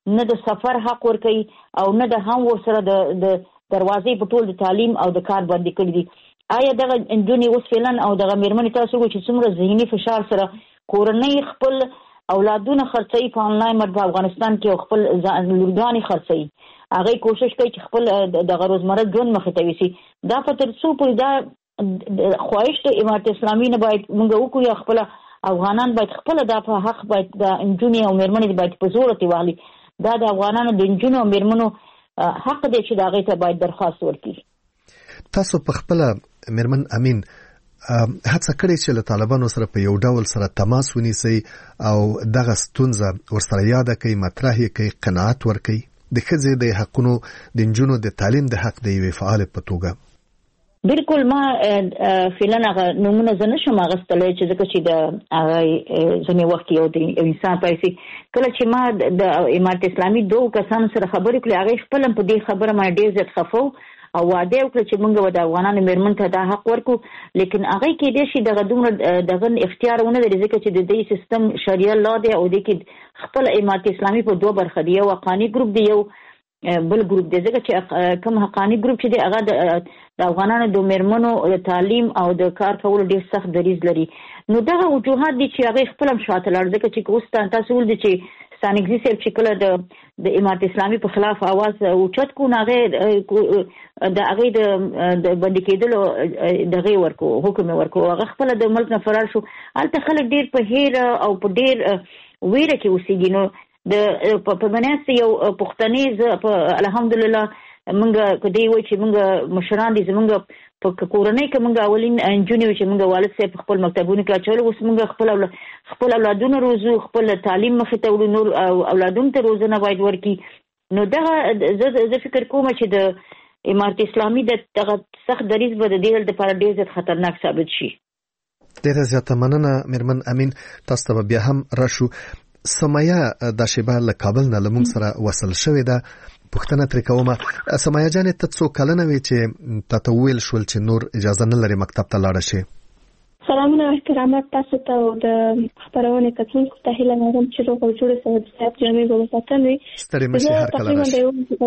نه د سفر حق ورکوي او نه د هم ورسره د دروازې په ټول د تعلیم او د کار باندې کړی دي. آیا دغه نجونې اوس فعلا او دغه میرمنې تاسو وګورئ چې څومره ذهني فشار سره کورنۍ خپل اولادونه خرڅوي په انلاین مټ په افغانستان کې او خپل لورګانې خرڅوي. هغه کوشش کوي چې خپل دغه روزمره ژوند مخې ته ویسي. دا په تر څو پورې دا خواهش د امارت اسلامي نه باید موږ وکړو یا خپل افغانان باید خپل دا په حق باید د نجونې او میرمنې باید په زور تیوالي. دا د افغانانو د نجونو او میرمنو حق دی چې دا غي ته باید درخواست ورکړي. تاسو په خپل میرمن امین هڅه کړې چې له طالبانو سره په یو ډول سره تماس ونیسي او دغه ستونزه ورسره یاد کړي، مطرح کړي، قناعت ورکړي د ښځې د حقونو د نجونو د تعلیم د حق د یوې فعال په توګه. بالکل ما فعلا هغه نمونه زنه شم اغستلې چې ځکه چې د هغه ځنې وخت یو د انسان پیسې کله چې ما د امارت اسلامي دوه کسانو سره خبرې کړې هغه خپل په دې خبره ما ډېر زیات خفو او واده وکړ چې موږ د افغانانو میرمن ته دا حق ورکو، لیکن هغه کې د شي دغه دومره دغه اختیار ونه لري ځکه چې د دې سیستم شریعه لا دی او د کې خپل امارت اسلامي په دوه برخه دی، یو حقانی ګروپ دی یو بل ګروپ دی. ځکه چې کوم حقانی ګروپ چې دی هغه د افغانانو د میرمنو د تعلیم او د کار کولو ډیر سخت دریځ لري. نو دغه وجوهات دي چې هغه خپل هم شاته لړ ځکه چې اوس تاسو ول دي چې ستانګزي سره چې کله د د امارت اسلامي په خلاف आवाज اوچت کو ناغه د هغه د باندې کېدل دغه ورکو حکم ورکو هغه خپل د ملک نه فرار شو. البته خلک ډیر په هیر او په ډیر ویره کې اوسېږي. نو د په مناسب یو پښتني په الحمدلله منګه کدی وای چې منګه مشران دي زمونږ په کورنۍ کې منګه اولین انجونیو چې منګه والد صاحب خپل مکتبونه کې اچول اوس منګه خپل خپل اولادونه روزو خپل تعلیم مخې ته وړو نور اولادونو ته روزنه باید ورکي. نو دغه زه فکر کوم چې د امارت اسلامي د دغه سخت دریځ به د دې لپاره ډیر زیات خطرناک ثابت شي. ډیره زیاته مننه میرمن امین، تاسو ته بیا هم راشو. سمایا د شیبه له کابل نه لمون سره وصل شوې ده. پښتنه تر کومه سمایا جانې ته څو کلنه وی چې تاسو ویل شول چې نور اجازه نه لري مکتب ته لاړ شي. سلامونه او احترامات تاسو ته او د خبرونه کتونکو ته هیله لرم چې روغ او جوړ سره د صحت جامې به وساتئ. ستړي مشه هر کله راشي.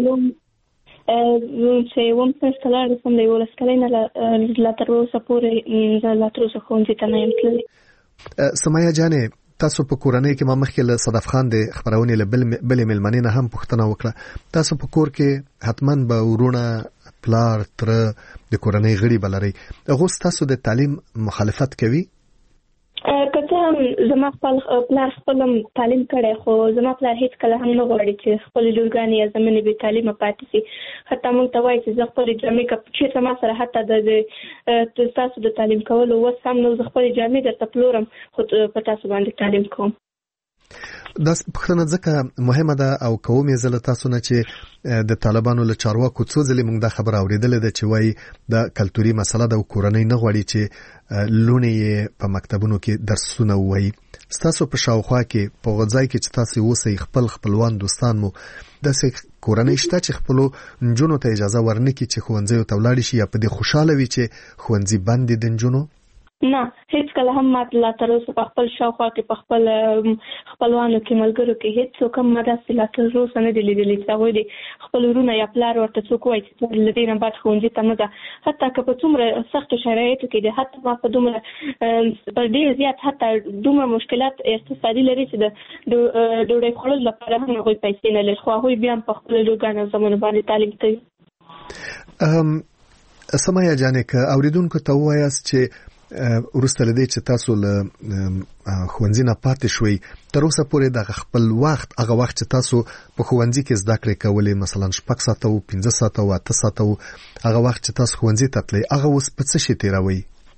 چې ووم څه ستلار سم دی ولس کلینه لا تر اوسه پورې لا تر اوسه خونځ ته نه یم تللی. سمایا جانې تاسو په کورنۍ کې ما مخکې له صدف خان د خبرونه له بل بل ملمنې نه هم پوښتنه وکړه. تاسو په کور کې حتمن به ورونه پلار تر د کورنۍ غړي بلري، هغه تاسو د تعلیم مخالفت کوي؟ کته هم زما خپل پلار خپل تعلیم کړي خو زما پلار هیڅ کله هم نه غواړي چې خپل لورګانی یا زمونږ به تعلیم پاتې شي. حتی موږ ته وایي چې خپل جامې کپ چې ما سره حتی د تاسو د تعلیم کولو وس هم نو خپل جامې د تپلورم خو په تاسو باندې تعلیم کوم. دا پښتنه ځکه مهمه ده او کومې زله تاسو نه چې د طالبانو له چارواکو څو ځلې موږ د خبر اوریدل ده چې وایي د کلتوري مسله د کورنۍ نه غواړي چې لونی په مکتبونو کې درسونه وایي. تاسو په شاوخوا کې په غځای کې چې تاسو اوسئ خپل خپلوان دوستان مو د کورنۍ شته چې خپل نجونو ته اجازه ورنکړي چې ښوونځي ته ولاړ شي یا په دې خوشاله وي چې ښوونځي بند دي د نجونو؟ نه هیڅ کله هم ماته لا تر اوسه په خپل شاوخوا کې په خپل خپلوانو کې ملګرو کې هیڅ څوک هم داسې لا تر اوسه نه دي لیدلي چې هغوی د خپل ورونه یا پلار ورته څوک وایي چې له دې نه بعد ښوونځي ته مه ځه. حتی که په څومره سختو شرایطو کې دي، حتی ما په دومره په ډېر زیات حتی دومره مشکلات اقتصادي لري چې د ډوډۍ خوړلو لپاره هم هغوی پیسې نه لري، خو هغوی بیا هم په خپلو لورګانو زمونو باندې تعلیم کوي. سمایا جانې که اوریدونکو ته ووایاست چې ورسته لدی چې تاسو له ښوونځي نه پاتې شوي تر اوسه پورې د خپل وخت هغه وخت چې تاسو په ښوونځي کې زده کړې کولې مثلا شپږ ساعته او پنځه ساعته او اته ساعته هغه وخت چې تاسو ښوونځي ته تلئ هغه اوس په څه شي تیروئ؟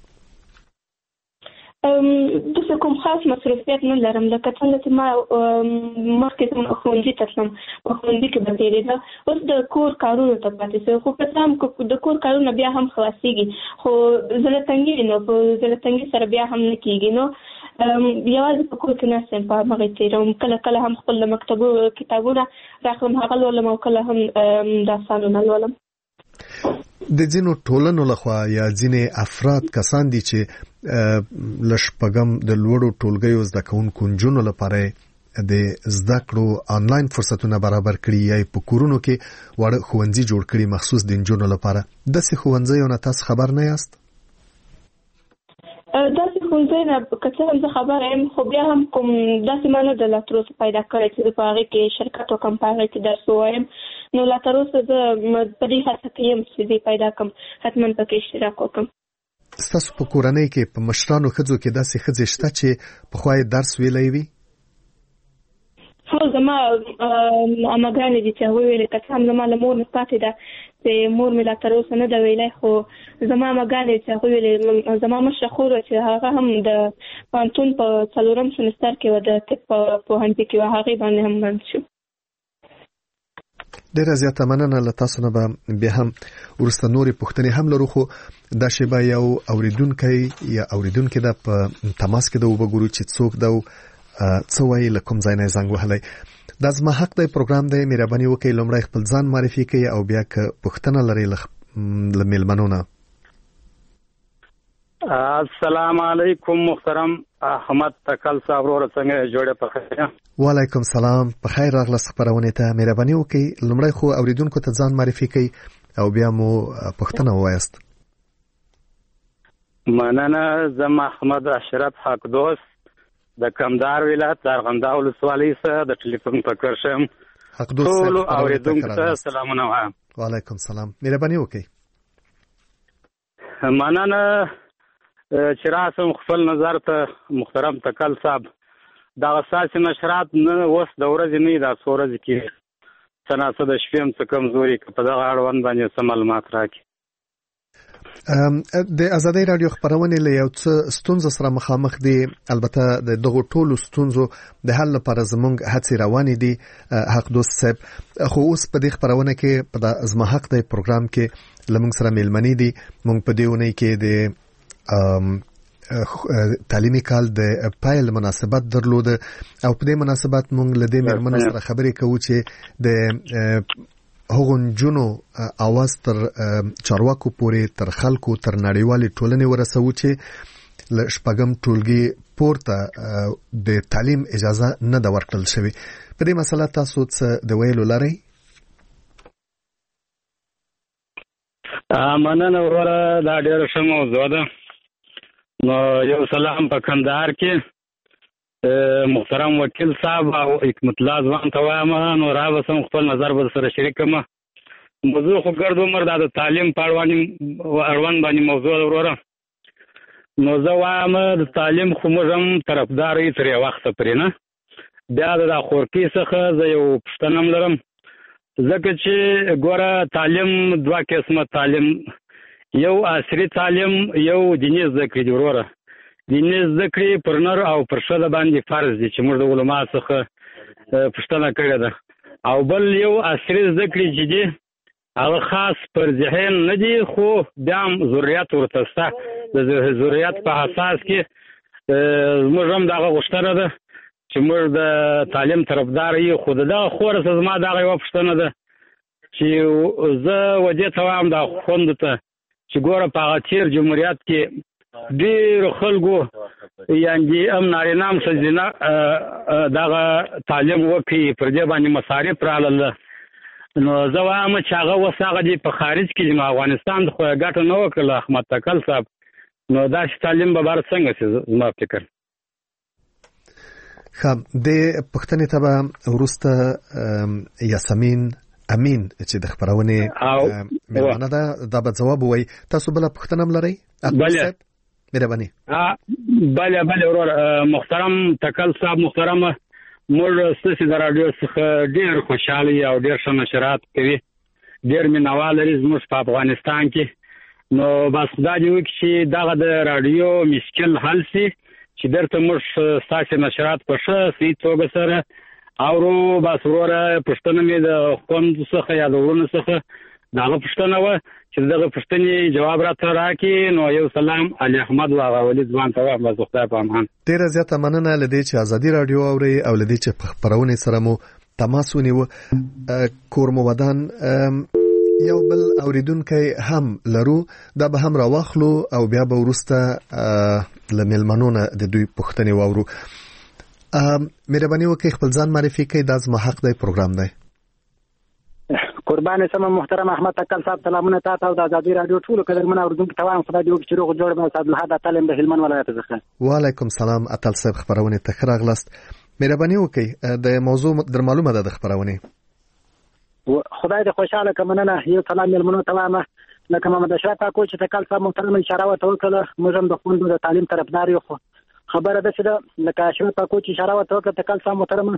داسې کوم خاص مصروفیت نه لرم، لکه څنګه چې ما مخکې ښوونځي ته تلم په ښوونځي کې به تېرېده، اوس د کور کارونو ته پاتې شوی. خو که څه هم د کور کارونه بیا هم خلاصېږي خو زړه تنګي نو په زړه تنګي سره بیا هم نه کېږي. نو یوازې په کور کې ناست یم، په همغې تېروم. کله کله هم خپل له مکتبو کتابونه راخلم هغه لولم او کله هم داستانونه لولم. د ځینو ټولنو لخوا یا ځینې افراد کسان دي چې لشپږم د لوړو ټولګیو زده کوونکو نجونو لپاره د زده کړو آنلاین فرصتونه برابر کړي یا په کورونو کې وړ ښوونځي جوړ کړي مخصوص د نجونو لپاره د څه ښوونځي نه تاسو خبر نه یاست؟ داسې ښوونځی نه که څه هم زه خبره یم خو بیا هم کوم داسې ما نه ده لا تر اوسه پیدا کړی چې زه په هغې کې شرکت وکړم په هغې کې درس ووایم نو لا تر اوسه زه په دې هڅه کې یم چې زه پیدا کړم حتما پکې اشتراک وکړم. ستاسو په کورنۍ کې په مشرانو ښځو کې داسې ښځې شته چې پخوا یې درس ویلی وي؟ هو زما اماګانې دي چې هغوی ویلې که څه هم زما له مور نه پاتې ده چې مور مې لا تر اوسه نه ده ویلی خو زما اماګانې چې هغوی ویلې زما مشره خور چې هغه هم د پوهنتون په څلورم سمستر کې وه د طب په پوهنځي کې وه هغې باندې هم بند شو. ډیره زیاته مننه له تاسو نه به بیا هم وروسته نورې پوښتنې هم لرو خو دا شیبه یو اوریدونکی یا اوریدونکې ده په تماس کې ده وبګورو چې څوک ده څه وایي له کوم ځای نه زنګ وهلی. دا زما حق دی پروګرام دی مهرباني وکړئ لومړی خپل ځان معرفي کړئ او بیا که پوښتنه لرئ له میلمنو نه. السلام علیکم محترم احمد تکل صاحب وروره څنګه جوړه په خیر؟ وعلیکم سلام په خیر راغلاست خبرونه ته مهرباني وکړئ لومړی خو اوریدونکو ته ځان معرفي کړئ او بیا مو پوښتنه ووایاست. مننه زه محمد اشرف حق دوست د کمدار ولایت د ارغنداو ولسوالۍ څخه د ټلیفون په کار شم. حق دوست ټول اوریدونکو ته سلامونه وایم. وعلیکم سلام مهرباني وکړئ. مننه چې راسم خپل نظر ته محترم تکل صاحب دا اساسي نشرات نه اوس د ورځې نه دا څو ورځې کې څه ناڅه د شپې هم څه کمزوري په دغه اړوند باندې څه معلومات راکړي. د ازادۍ راډیو خبرونه له یو څه ستونزو سره مخامخ دي البته د دغه ټولو ستونزو د حل لپاره زموږ هڅې روانې دي حق دوست صاحب خو اوس په دې خبرونه کې په زما حق دی پروګرام کې لمونږ سره میلمنې دي موږ په دې ونې کې د تعلیمي کال د پایل مناسبت درلود او په دې مناسبت موږ له دې میرمنو سره خبرې کوو چې د هغو نجونو اواز تر چارواکو پورې تر خلکو تر نړیوالې ټولنې ورسوو چې له شپږم ټولګي پورته د تعلیم اجازه نه ده ورکړل شوې. په دې مسله تاسو څه د ویلو لرئ؟ مننه وروره دا ډېره ښه موضوع ده. نو یو سلام په کندهار کې محترم وکیل صاحب او حکمت الله ځوان ته وایم نو را به سم خپل نظر به سره شریک کړم. موضوع خو ګرد عمر دا د تعلیم په اړوند باندې موضوع وروره نو زه وایم د تعلیم خو موږ هم طرفدار یو تر یو وخته پرې نه بیا د خورکي څخه زه یو پوښتنه هم لرم ځکه چې ګوره تعلیم دوه قسمه تعلیم یو عصري تعلیم یو دیني زده کړې دي وروره. دیني زده کړې پر نر او پر ښځه باندې فرض دي چې موږ د علما څخه پوښتنه کړې ده او بل یو عصري زده کړې چې دي هغه خاص پر ذهن نه دي خو بیا هم ضرورت ورته شته د ضرورت په اساس کې موږ هم دغه غوښتنه ده چې موږ د تعلیم طرفدار یو خو دغه خور څه زما دغه یوه پوښتنه ده چې زه ودې ته وایم دا خوندو ته چې ګوره په هغه تېر جمهوریت کې ډېرو خلکو یعنې هم نارینه هم ښځینه دغه تعلیم وکړي پر دې باندې مصارف راغله نو زه وایم چې هغه اوس هغه دې په خارج کې نو افغانستان خو یې ګټه نه وکړله احمد تکل صاحب نو داسې تعلیم به بار څنګه شي زما فکر. ښه دې پوښتنې ته به وروسته یاسمین امین چې د خبرونې میلمانه ده دا به ځواب ووایي. تاسو بله پوښتنه هم لرئ؟ بله مهرباني. بله بله ورور محترم تکل صاحب محترمه موږ ستاسې د راډیو څخه ډېر خوشحاله یو او ډېر ښه نشرات کوي ډېر مینوال لري زموږ په افغانستان کې نو بس خدای دې وکړي چې دغه د راډیو مشکل حل شي چې درته موږ ستاسې نشرات په ښه صحیح توګه سره اورو. بس وروره پوښتنه مې د خوندو څخه یا د وروڼو څخه د هغه پوښتنه وه چې دغه پوښتنې جواب راته راکړي نو یو سلام علي احمد و هغه ولید ځوان ته وایم بس خدای په امان. ډېره زیاته مننه له دې چې ازادي راډیو اورئ او له دې چې په خپرونې سره مو تماس ونیوه. کور مو ودان یو بل اوریدونکی هم لرو دا به هم راواخلو او بیا به وروسته له میلمنو نه د دوی پوښتنې واورو. مهرباني وکړئ خپل ځان معرفي کړئ. دا زما حق دی پروګرام دی. قربان سم محترم احمد تکل صاحب سلامونه تاسو د ازادي رادیو ټول قدرمن اوردونکو ته وایم خدای دې وکړي چې روغ جوړ به صاحب له حدا تعلیم د هلمند ولایت څخه. وعلیکم سلام اتل صاحب خبرونه ته راغلاست. مهرباني وکړئ د موضوع در معلومه ده د خبرونه. خدای دې خوشاله کمنه یو سلام ملمنو ته وایم لکه محمد اشرف اکو چې تکل صاحب محترم اشاره وکړه موږ هم د خوندو د تعلیم طرفدار یو. خبره ده چې لکه اشرف اکو چې اشاره وکړه تکل صاحب محترم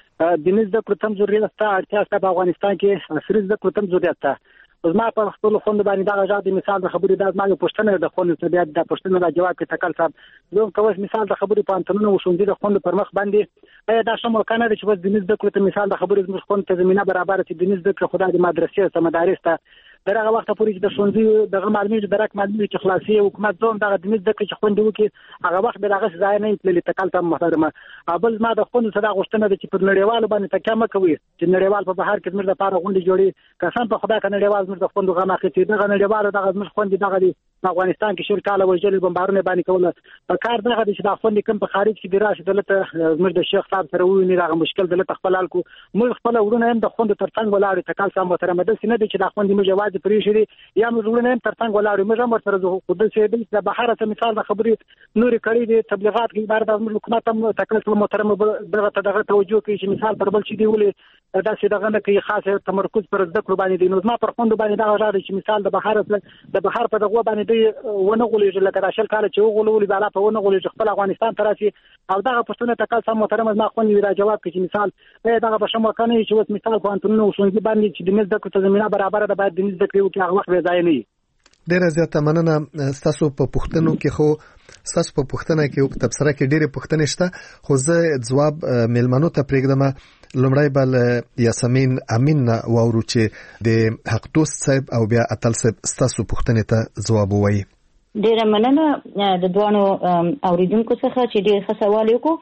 د نس د کړتم ضرورت ته اړتیا شته په افغانستان کې عصري د کړتم ضرورت ته. زما په خپل خوند باندې دا غږ د مثال د خبرې د ازمایو پښتنه د خوند ته بیا د پښتنه د جواب کې تکل صاحب زه کوم مثال د خبرې په انټونو او شوندې د خوند پر مخ باندې ایا دا شمو کنه چې بس د نس د کړتم مثال د خبرې د خوند ته زمينه برابر چې د نس د خدای د مدرسې سم مدارس ته دغه وخت پورې چې د شوندې دغه معلومات درک معلومات چې خلاصي حکومت زوم دغه د نس د چې خوند وکي هغه وخت به دغه ځای نه تللی تکل صاحب محترمه ابل ما د خوند صدا غوښتنه د چې پر نړیوالو باندې تکه مکه وي چې نړیوال په بهر کې زموږ لپاره غونډې جوړي قسم په خدا کنه نړیوال زموږ د خوند غما چې دغه نړیوال دغه زموږ خوند دغه د افغانستان کې شل کاله وجلې بمبارونه باندې کوله په کار دغه چې د خوند کم په خارج کې راشه دلته زموږ د شیخ صاحب سره ویني دغه مشکل دلته خپل الکو موږ خپل ورونه هم د خوند ترڅنګ ولاړ تکل صاحب محترمه د سینې د چې د خوند موږ جواز پرې شری یا موږ ورونه هم ترڅنګ ولاړ موږ هم سره زه خود څه د بهر څخه مثال د خبرې نوري کړي دي تبلیغات کې بار د حکومت هم تکل صاحب محترمه دغه دغه توجه کوي چې مثال پر بل شي دی ولې دا چې دغه نه کوي خاصه تمرکز پر زده کړو باندې دی نو ما پر خوند باندې دا غواړي چې مثال د بهر د بهر په دغه باندې دی ونه غولې لکه راشل کال چې وغولولې بالا په ونه غولې خپل افغانستان تراسي او دغه پښتون تکل صاحب محترم ما خوند وی را جواب کوي مثال دغه په شمو کنه چې وس مثال کو انټونو شونګي باندې چې د مز د کړه زمينه برابر ده باید د مز د کړو کې هغه وخت ځای نه ډیر زیاته مننه. تاسو په پښتنو کې خو تاسو په پښتنه کې یو تبصره کې ډېر پښتنې شته خو زه جواب ملمنو ته پرېږدم. لومړی بل یاسمین امین واورو چې د حق دوست صاحب او بیا اتل صاحب تاسو پښتنې ته جواب وایي. ډیر مننه د دوانو اوریدونکو څخه چې ډیر ښه سوال وکړو.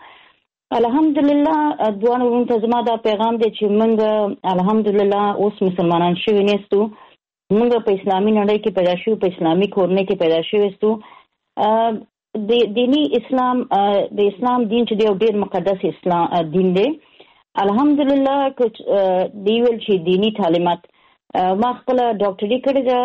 الحمدلله دوانو ورونو زما دا پیغام دی چې موږ الحمدلله اوس مسلمانان شوي نیستو. موږ په اسلامي نړۍ کې پیدا شو په اسلامي کورنۍ کې پیدا شوي یو د دینی اسلام د اسلام دین چې دی ډیر مقدس اسلام دین دی. الحمدلله دی ویل چې دینی تعلیمات ما خپل ډاکټري کړې ده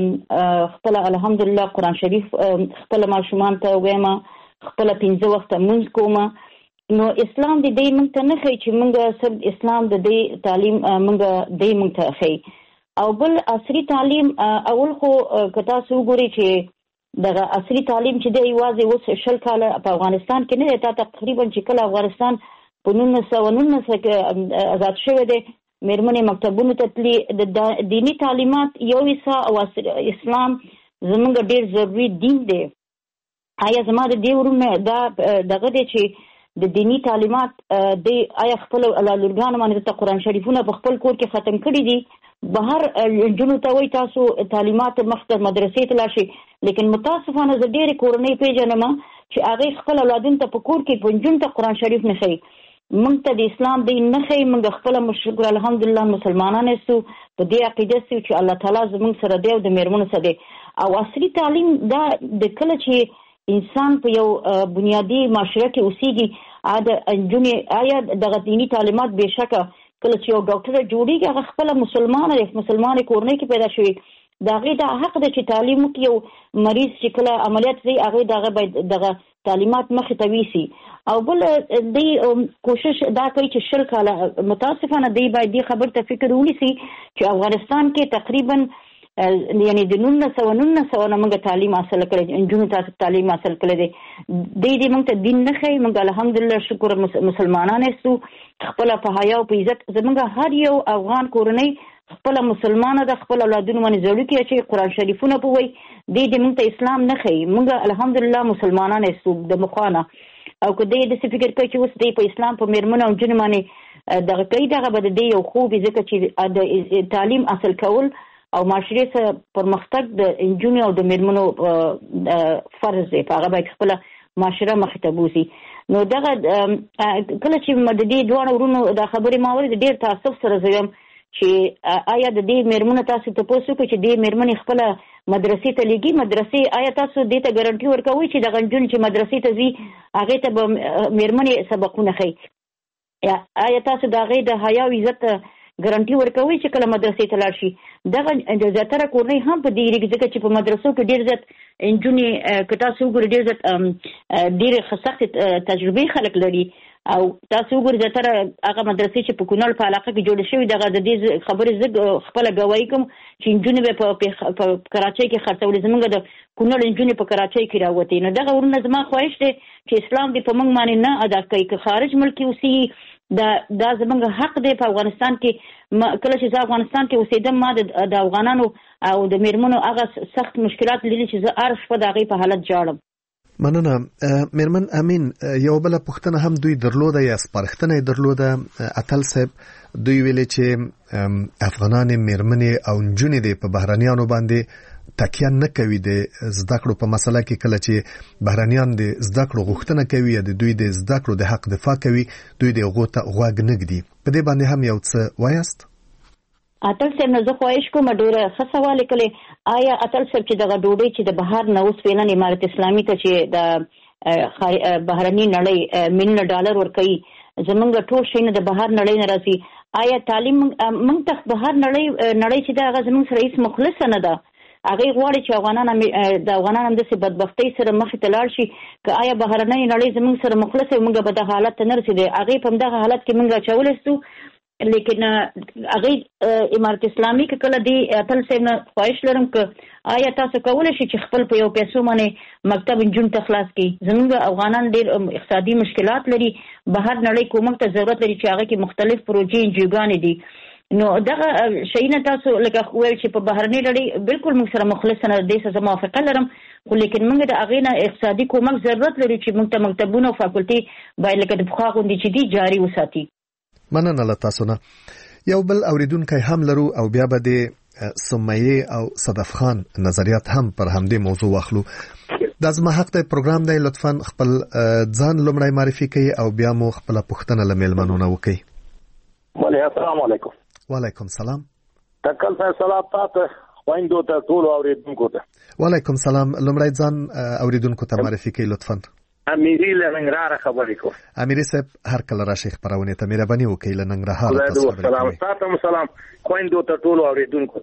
خپل الحمدلله قرآن شریف خپل ماشومان ته وایم خپل پنځه وخت مونږ کوم نو اسلام دې دې موږ ته نه ښیي چې موږ سب اسلام د دې تعلیم موږ دې موږ ته ښیي او بل عصري تعلیم اول خو کتا سو ګوري چې دغه عصري تعلیم چې دی یوازې اوس شل کاله په افغانستان کې نه دی تا تقریبا چې کله افغانستان په نولس سوه نولس کې آزاد شوی دی مېرمنې مکتبونو ته تلي د دینی تعلیمات یو حصه او اسلام زموږ ډېر ضروري دین دی. آیا زما د دې ورونه دا دغه دی چې د دینی تعلیمات د آیا خپل لورګانو باندې د قرآن شریفونه په خپل کور کې ختم کړي دي بهر جنو ته وای تاسو تعلیمات مخته مدرسې ته لاشي لیکن متاسفانه زه ډېرې کورنۍ پیژنم چې هغه خپل اولادونو ته په کور کې پنځون ته قرآن شریف نه ښیي. موږ ته د اسلام دین نه ښیي موږ خپل مشکور الحمدلله مسلمانان یو په دې عقیده سو چې الله تعالی زموږ سره دی او د مېرمنو سره دی او عصري تعلیم دا د کله چې انسان په یو بنیادی معاشره کې اوسېږي اده انجونې آیا دغه دینی تعلیمات بهشکه کله چې یو ډاکټر جوړیږي هغه خپل مسلمان دی مسلمان کورنۍ کې پیدا شوی دا غي دا حق دی چې تعلیم کې یو مریض چې کله عملیات کوي هغه دغه باید دغه تعلیمات مخ ته ویسي او بل دی کوشش دا کوي چې شل کاله متاسفانه دی باید دی خبر ته فکر ونیسي چې افغانستان کې تقریبا یعنی د نولس سوه نولس سوه نه موږ تعلیم حاصل کړی انجونو تاسو تعلیم حاصل کړی دی دی دې موږ ته دین نه ښیي موږ الحمدلله شکر مسلمانان یو خپل په حیا او په عزت زموږ هر یو افغان کورنۍ خپل مسلمانه د خپل اولادونو باندې زړه کې چې قرآن شریفونه په وای دی دې موږ ته اسلام نه ښیي موږ الحمدلله مسلمانان یو د مخانه او که دې د فکر کوي چې اوس دې په اسلام په مېرمنو او جنو باندې دغه کوي دغه به دې یو خوب ځکه چې د تعلیم حاصل کول او معاشري سره پرمختګ د انجونو او د مېرمنو فرض دی هغه باید خپل معاشره مخ ته بوزي نو دغه کله چې د دې دوه ورونو د خبرې ما ورې ډېر تاسف سره زم چې آیا د دې مېرمنو تاسو ته پوښتنه کوي چې دې مېرمنې خپل مدرسې ته لګي مدرسې آیا تاسو دې ته ګارانټي ورکوي چې د غنجون چې مدرسې ته ځي هغه ته به میرمنې سبقونه کوي یا آیا تاسو د هغه د حیا او عزت ګارانټي ورکوي چې کله مدرسې ته لاړ شي دغه زیاتره کورنۍ هم په دې ریګ ځکه چې په مدرسو کې ډیر زیات انجونې که تاسو وګورئ ډیر زیات ډیر سخت تجربه خلک لري او تاسو وګورئ زیاتره هغه مدرسې چې په کونړ په علاقه کې جوړ شوی دغه د دې خبرې زه خپل گواهی کوم چې انجونې به په کراچۍ کې خرڅولې زمونږ د کونړ انجونې په کراچۍ کې راوتې نو دغه ورونه زما خواهش دی چې اسلام دې په موږ باندې نه ادا کوي که خارج ملک کې اوسي دا دا زمونږ حق دی په افغانستان کې کله چې زه افغانستان کې اوسېدم ما د افغانانو او د میرمنو هغه سخت مشکلات لیدلي چې زه هر شپه د هغې په حالت جاړم مننه میرمن امین یو بل پوښتنه هم دوی درلوده یا سپارښتنه درلوده اتل صاحب دوی ویلي چې افغانان میرمنې او نجونې د په بهرانيانو باندې تکیه نه کوي د زده کړو په مسله کې کله چې بهرانيان د زده کړو غوښتنه کوي یا د دوی د زده کړو د حق دفاع کوي دوی د غو ته غوږ نه ږدي په دې باندې هم یو څه وایاست اتل صاحب نو زه خواهش کوم ډېره ښه سوال کړی آیا اتل صاحب چې دغه ډوډۍ چې د بهر نه اوس فعلا امارت اسلامي ته چې د بهرني نړۍ میلیونه ډالر ورکوي زمونږ ټول شیونه د بهر نړۍ نه راځي آیا تعلیم موږ ته بهر نړۍ نړۍ چې دا هغه زمونږ سره هیڅ مخلصه نه ده هغې غواړي چې افغانان د افغانان همداسې بدبختۍ سره مخې ته لاړ شي که آیا بهرنۍ نړۍ زمونږ سره مخلصه وي موږ به دغه حالت ته نه رسېدی هغې په همدغه حالت کې موږ اچولی سو لیکن هغې امارت اسلامي که کله دی اتل صاحب نه خواهش لرم که آیا تاسو کولی شئ چې خپل په یو پیسو باندې مکتب نجونو ته خلاص کړي زموږ افغانان ډېر اقتصادي مشکلات لري بهر نړۍ کومک ته ضرورت لري چې هغه کې مختلف پروژې انجیوګانې دي نو دغه شیونه تاسو لکه ویل چې په بهرنۍ نړۍ بالکل موږ سره مخلص نه دې سره موافقه لرم خو لیکن موږ د هغې نه اقتصادي کومک ضرورت لري چې موږ ته مکتبونه او فاکولټي باید لکه د پخوا غوندې چې دي جاري وساتي مننه له تاسو نه یو بل اوریدونکی هم لرو او بیا به د سمیه او صدف خان نظریات هم پر همدې موضوع واخلو دا زما حق دی پروګرام دی لطفا خپل ځان لومړی معرفي کړئ او بیا مو خپله پوښتنه له میلمنو نه وکړئ ولی السلام علیکم وعلیکم سلام تکل صاحب سلام تاسو خويندو ته ټول اوریدونکو ته وعلیکم سلام لومړی ځان اوریدونکو ته معرفي کړئ لطفا امیری له ننګرهار خبرې کوم امیری صاحب هر کله راشي خبرونه ته مهرباني وکړئ له ننګرهار تاسو سلام تاسو سلام خويندو ته ټول اوریدونکو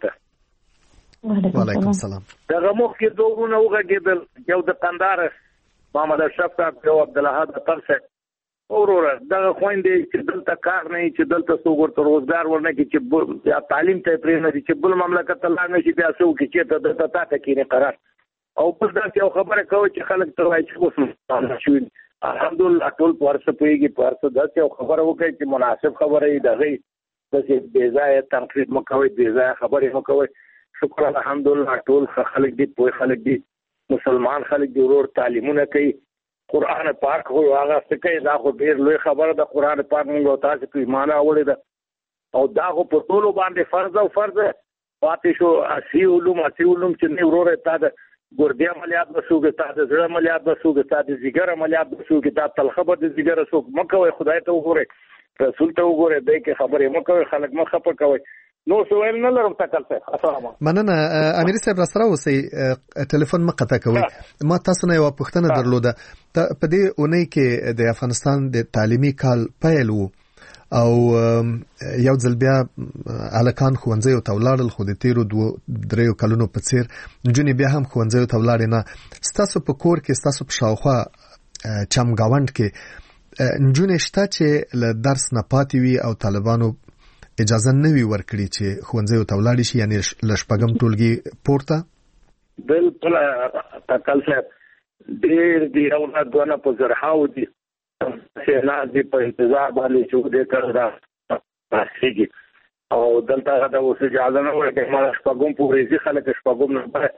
ته وعلیکم سلام دغه مخ کې دوغونه وګړي یو د قندار محمد اشرف صاحب او عبد الحاد ترسه اورور دغه خويندې چې دلته کار نه چې دلته څوک ورته روزګار ورنه کې چې یا تعلیم ته پرې نه چې بل مملکت الله نه شي بیا څوک چې ته دلته تاسو کې نه قرار او بل دا یو خبره کوي چې خلک ته وایي چې اوس شو الحمدلله ټول پرسه پیږي پرسه دا یو خبره وکړي چې مناسب خبره ای دغه د بے ځای تنقید مکوي بے ځای خبره مکوي شکر الحمدلله ټول خلک دي په خلک دي مسلمان خلک دي ورور تعلیمونه کوي قران پاک هو هغه څه دا خو ډیر لوی خبره ده قران پاک موږ تاسو په ایمان اوري ده او دا خو په ټولو باندې فرض او فرض پاتې شو اسی علوم اسی علوم چې نه وروره تا ده ګردیا عملیات وسوګه تا د زړه عملیات وسوګه تا د زیګر عملیات وسوګه تا تلخبه د زیګر وسوګ مکوې خدای ته وګوره رسول ته وګوره دای کې خبرې مکوې خلک مخه پکوي نو سوال نه لرم تکل څه السلام مننه امیر صاحب را سره اوسئ ټلیفون مقطع کوي ما تاسو نه یو پوښتنه درلوده په دې اونۍ کې د افغانستان د تعلیمي کال پیل وو او یو ځل بیا الکان ښوونځیو ته ولاړل خو د تیرو دوه دریو کلونو په څیر نجونې بیا هم ښوونځیو ته ولاړې نه ستاسو په کور کې ستاسو په شاوخوا چمګاونډ کې نجونې شته چې له درس نه پاتې وي او طالبانو اجازه نه وي ورکړي چې ښوونځیو ته ولاړ شي یعنی له شپږم ټولګي پورته بالکل تکل صاحب ډېر دي اولاد دونه په زرهاو دي چې نه دي په انتظار باندې چې دې کړه دا راځي او دلته دا اوس اجازه نه ورکړي ما شپږم پورې ځي خلک شپږم نه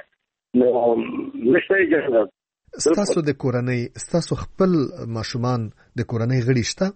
نو نشته اجازه ستاسو د کورنۍ ستاسو خپل ماشومان د کورنۍ غړي شته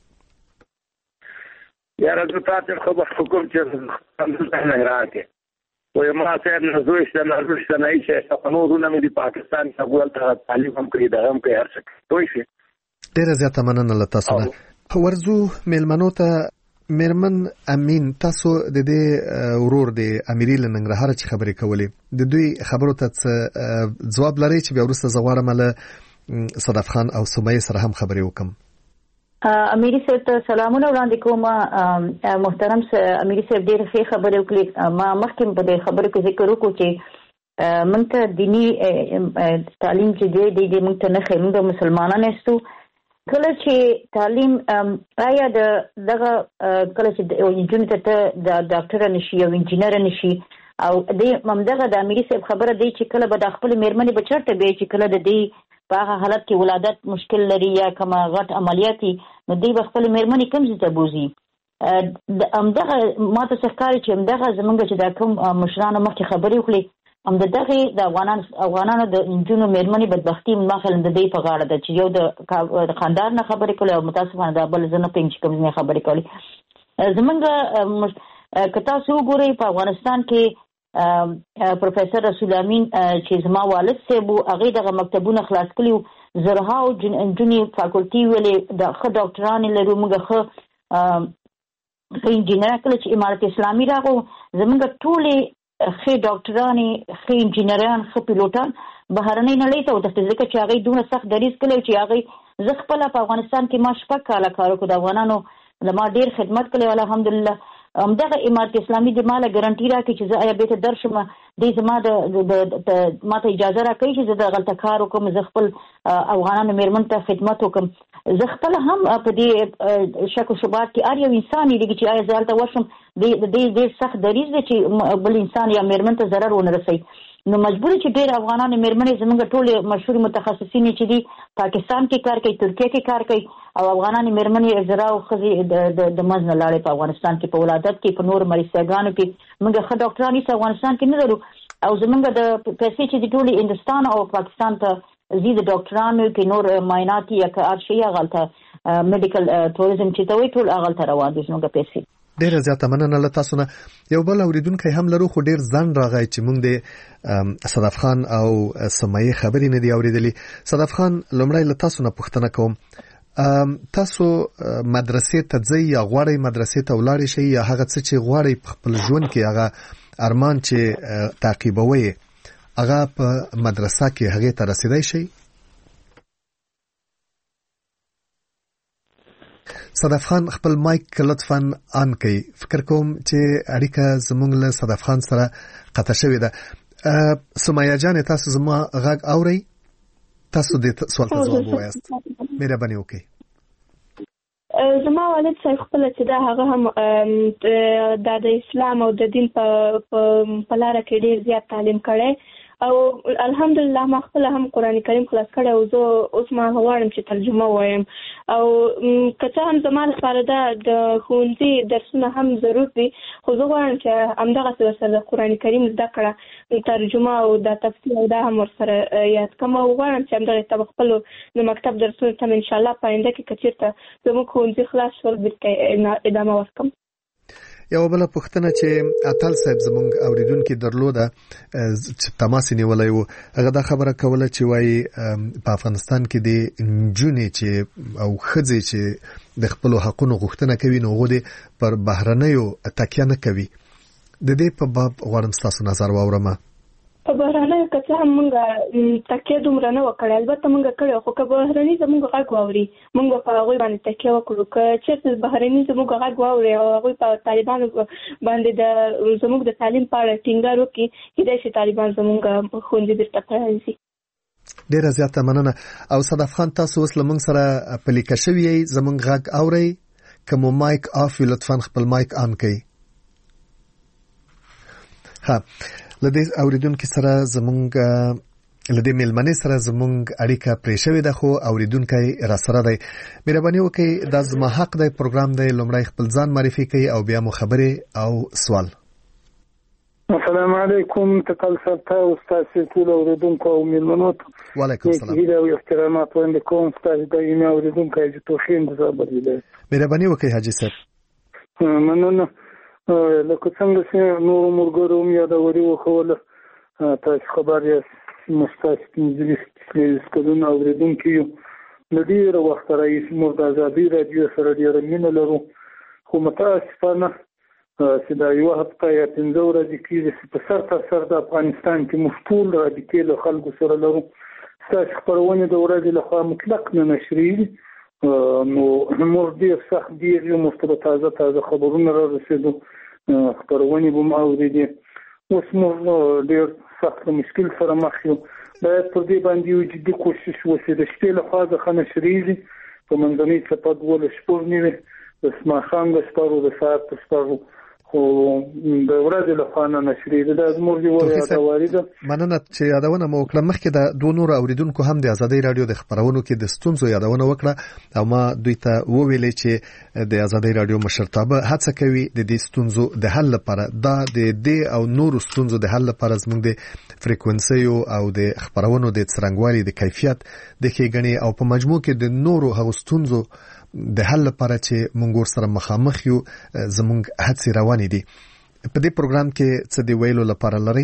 یاره زه تاسو خبر حکم چې نه راکې وای ما صاحب نه زوی شته نه زوی شته نه هیڅ څه نورونه مې د پاکستان څخه ولته تعلیم هم کړی دا هم کوي هر څه دوی شي ډیره زیاته مننه له تاسو نه ورزو میلمنو ته میرمن امین تاسو د دې ورور د امیری لننګرهار چې خبرې کولې د دوی خبرو ته ځواب لري چې بیا وروسته زغواړم له صدف خان او سمیه سره هم خبرې وکم. امیری صاحب ته سلامونه وړاندې کوم. محترم امیری صاحب ډېر ښه خبرې وکړې. ما مخکې په دې خبرو کې ذکر وکړو چې موږ ته دینی تعلیم چې دی دی موږ ته نه ښیي، موږ مسلمانان یستو. کله چې تعلیم آیا د دغه کله چې نجونې ته د ډاکټره نشي او انجینر نشي او د همدغه د امیري صاحب خبره دی چې کله به د خپل میرمنې به چېرته بیا چې کله د دې په هغه حالت کې ولادت مشکل لري یا کومه غټ عملیات نو دوی به خپل میرمنې کوم ځای ته بوځي. همدغه ما ته څه ښکاري چې همدغه زموږ چې دا کوم مشرانو مخکې خبرې وکړي هم د دغه د افغانان افغانانو د نجونو میرمنې بدبختي مخاله د دې په غاړه ده چې یو د خاندار نه خبرې کوي او متاسفانه دا بل زنه پنځ کوم نه خبرې کوي. زمونږ که تاسو وګورئ په افغانستان کې پروفیسور رسول امین چې زما والد صاحب هغه دغه مکتبونه خلاص کړي زرها او انجینری فاکولټي ولې د ښه ډاکټران لرو موږ ښه ښه انجینر کله چې امارت اسلامي راغو زمونږ ټولې ښه ډاکټرانې ښه انجینران ښه پیلوټان بهرنۍ نړۍ ته وتښتېدل ځکه چې هغوی دومره سخت دریځ کړی چې هغوی زه خپله په افغانستان کې ما شپږ کاله کار وکړو د افغانانو له ما ډېر خدمت کړی الحمدلله. همدغه امارت اسلامي د ما له ګارنټي راکړي چې زه آیا بیرته درشم دی زما د ما ته اجازه راکوي چې زه دغلته کار وکړم زه خپل افغانانو میرمن ته خدمت وکړم. زه خپله هم په دې شک و شبهات کې هر یو انسان یې چې آیا زه هلته ورشم د دې ډېر سخت دریځ دی چې بل انسان یا میرمن ته ضرر ونه رسوي. نو مجبور چې ډېر افغانانو میرمنې زموږ ټولې مشهور متخصصین چې دي پاکستان کې کار کوي ترکیه کې کار کوي او افغانانو میرمنې زرا او ښځې د منځ نه لاړې په افغانستان کې په ولادت کې په نورو مریضیاګانو کې موږ ښه ډاکټران هېڅ افغانستان کې نه لرو او زموږ د پیسې چې د ټولې هندوستان او پاکستان ته ځي د ډاکټرانو کې نور معاینات یا که هر شی هغلته میډیکل ټوریزم چې ته وایي ټول هغلته روان دي زموږ پیسې. ډیره زیاته مننه له تاسو نه. یو بل اوریدونکی هم لرو خو ډیر ځان راغی چې موږ د صدف خان او سمیه خبرې نه دی اوریدلې. صدف خان لومړی له تاسو نه پوښتنه کوم تاسو مدرسې ته ځئ یا غواړئ مدرسې ته ولاړ شئ یا هغه څه چې غواړئ په خپل ژوند کې هغه ارمان چې تعقیبوئ هغه په مدرسه کې هغې ته رسیدای شئ؟ صدف خان خپل مایک لطفاً آن کړئ. فکر کوم چې اړیکه زموږ له صدف خان سره قطع شوې ده. سمیه جانې تاسو زما غږ اورئ؟ تاسو دې سوال ته ځواب ووایاست. مهرباني وکړئ. زما والد صاحب خپل چې دا هغه هم د اسلام او د دین په لاره کې ډېر زیات تعلیم کړی او الحمدلله ما خپل هم قرآن کریم خلاص کړی او زه اوس ما غواړم چې ترجمه وایم او که څه هم زما لپاره دا د ښوونځي درسونه هم ضرور دي خو زه غواړم چې همدغسې ورسره قرآن کریم زده کړه ترجمه او دا تفسیر او دا هم ورسره یاد کړم او غواړم چې همدغې ته به خپلو د مکتب درسونو ته انشاءالله په آینده کې که چېرته زموږ ښوونځي خلاص شول بیرته ادامه ورکړم. یو بله پوښتنه چې اتل صاحب زموږ اوریدونکي درلوده چې تماس یې نیولی و هغه دا خبره کوله چې وایي په افغانستان کې د نجونې چې او ښځې چې د خپلو حقونو غوښتنه کوي نو هغوی پر بهرنیو تکیه نه کوي. د دې په باب غواړم ستاسو نظر واورم. په بهرنیو که څه هم مونږ تکیه دومره نه وه کړې البته مونږ کړې خو که بهرني زموږ غږ واوري مونږ به په هغوی باندې تکیه وکړو. که چېرته بهرني زموږ غږ واوري او هغوی په طالبانو باندې د زموږ د تعلیم په اړه ټینګار وکړي کیدای شي طالبان زموږ ښوونځي بیرته پرانیزي. ډېره زیاته مننه. او صدف خان تاسو اوس له موږ سره په لیکه شوي یئ زموږ غږ اورئ؟ که مو مایک آف وي لطفا خپل مایک آن کړئ. ها له دې اوریدونکي سره زموږ له دې میلمنې سره زموږ اړیکه پرې شوې ده خو اوریدونکی را سره دی. مهرباني وکړئ دا زما حق دی پروګرام دی لومړی خپل ځان معرفي کوي او بیا مو خبرې او سوال. السلام علیکم تکل سرته استاد ټول اوریدونکو او میلمنو ته وعلیکم السلام هیله او احترامات وړاندې کوم ستاسو دایمي اوریدونکو حاجي توخین د زابل ولایت. مهرباني وکړئ حاجي صاحب. مننه. لکه څنګه چې نور مرګرو مې یادوري وخوله تاسو خبر یاست مستاسو پنځه کلونه اوریدونکي یو له ډېره وخته راهیسې موږ د ازادۍ راډیو سره ډېره مینه لرو خو متاسفانه چې دا یو هفته یا پنځه ورځې کېږي چې په سر تر سر د افغانستان کې موږ ټول رابطې له خلکو سره لرو. ستاسو خپرونې د ورځې لخوا مطلق نه نشریږي، نو موږ ډېر سخت ډېر یو مستبه تازه تازه خبرونه را رسېدو، خپرونې به مو اورېدې. اوس موږ ډېر سخت مشکل سره مخ یو، باید پر دې باندې یو جدي کوشش وشي. د شپې لخوا څخه نشریږي په منځنۍ څپه دولس شپږ نیوي د ماښام د شپږو د ساعت په شپږو، خو د ورځې لخوا نه نشریږي. دا زموږ یوه یادواري ده. مننه چې یادونه مو وکړه. مخکې د دوه نورو اوریدونکو هم د ازادۍ راډیو د خپرونو کې د ستونزو یادونه وکړه او ما دوی ته وویلې چې د ازادۍ راډیو مشرتابه هڅه کوي د دې ستونزو د حل لپاره، دا د دې او نورو ستونزو د حل لپاره زموږ د فریکوئنسیو او د خپرونو د څرنګوالي د کیفیت د ښېګڼې او په مجموع کې د نورو هغو ستونزو د حل لپاره چې موږ سره مخامخ یو زموږ هڅې روانې دي. په دې پروګرام کې څه دی ویلو لپاره لري؟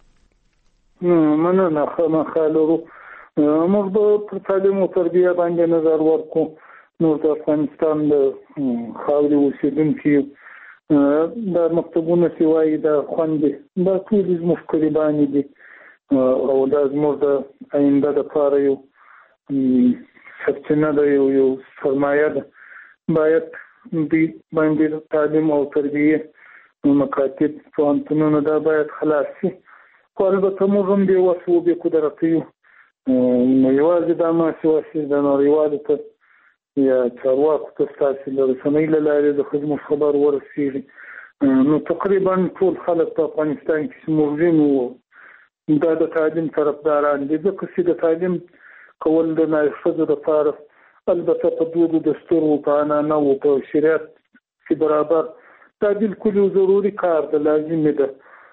مننه خامخا لرو. موږ به پر تعلیم او تربیه باندې نظر ورکړو. نو د افغانستان د خاورې اوسېدونکي دا مکتبونه چې وایي دا خوندې دا ټول زموږ قربانې دي او دا زموږ د آینده دپاره یو سرچینه ده، یو یو سرمایه ده. باید دوی باندې تعلیم او تربیه مکاتب پوهنتونونه دا باید خلاص شي. خو البته موږ هم بې وسه و بې قدرته یو، نو یوازې دا ماسې وسې د نړیوالو ته یا چارواکو ته ستاسې له رسنۍ له لارې د خدمت خبر ورسېږي. نو تقریبا ټول خلک په افغانستان کې چې موږ وینو دا د تعلیم طرفداران دي، ځکه چې د تعلیم کول د نارښځو دپاره البته په دودو دستورو په عنعنه او په شریعت کې برابر دا بالکل یو ضروري کار ده، لازمي ده.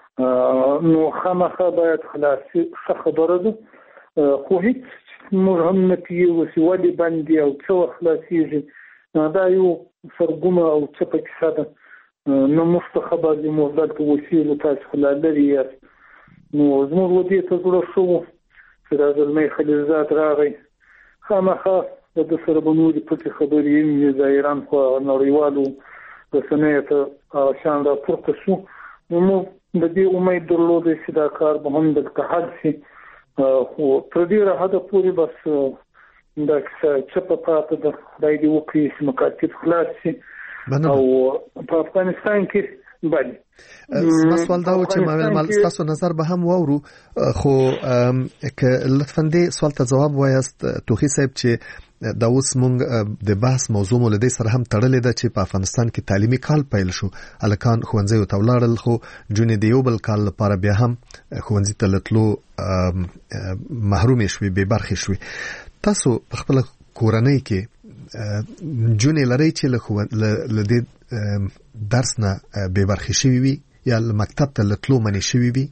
نو خامخا باید خلاصي ښه خبره ده، خو هېڅ موږ هم نه پوهېږو چې ولې بند دي او څه وخت خلاصېږي. دا یو سرګونه او چپه کیسه ده، نه موږ ته خبر دي. موږ دلته اوسېږو، تاسو خو لا لرې یاست. نو زموږ ودې ته زړه ښه و چې دا زلمی خلیلزاد راغی، خامخا د ده سره به نورې پټې خبرې هم ظاهرا خو نړیوالو رسنیو ته هغه شان راپورته شو. نو موږ د دې امید درلودی چې دا کار به هم دلته حل شي، خو تر ډېره حده پورې بس دا کیسه چپه پاته ده. خدای دې وکړي چې مکاتب خلاص شي او په افغانستان کې بله. ما سوال دا و چې ما ویل ستاسو نظر به هم واورو، خو که لطفا دې سوال ته ځواب وایاست توخي صاحب چې دا اوس مونږ د بحث موضوع مو له دې سره هم تړلې ده چې په افغانستان کې تعلیمي کال پیل شو، هلکان ښوونځیو ته ولاړل، خو جونې د یو بل کال لپاره بیا هم ښوونځي ته له تلو محرومې شوې، بې برخې شوې. تاسو په خپله کورنۍ کې جونې لرئ چې له دې درس نه بې برخې شوي وي یا مکتب ته له تلو منې شوي وي؟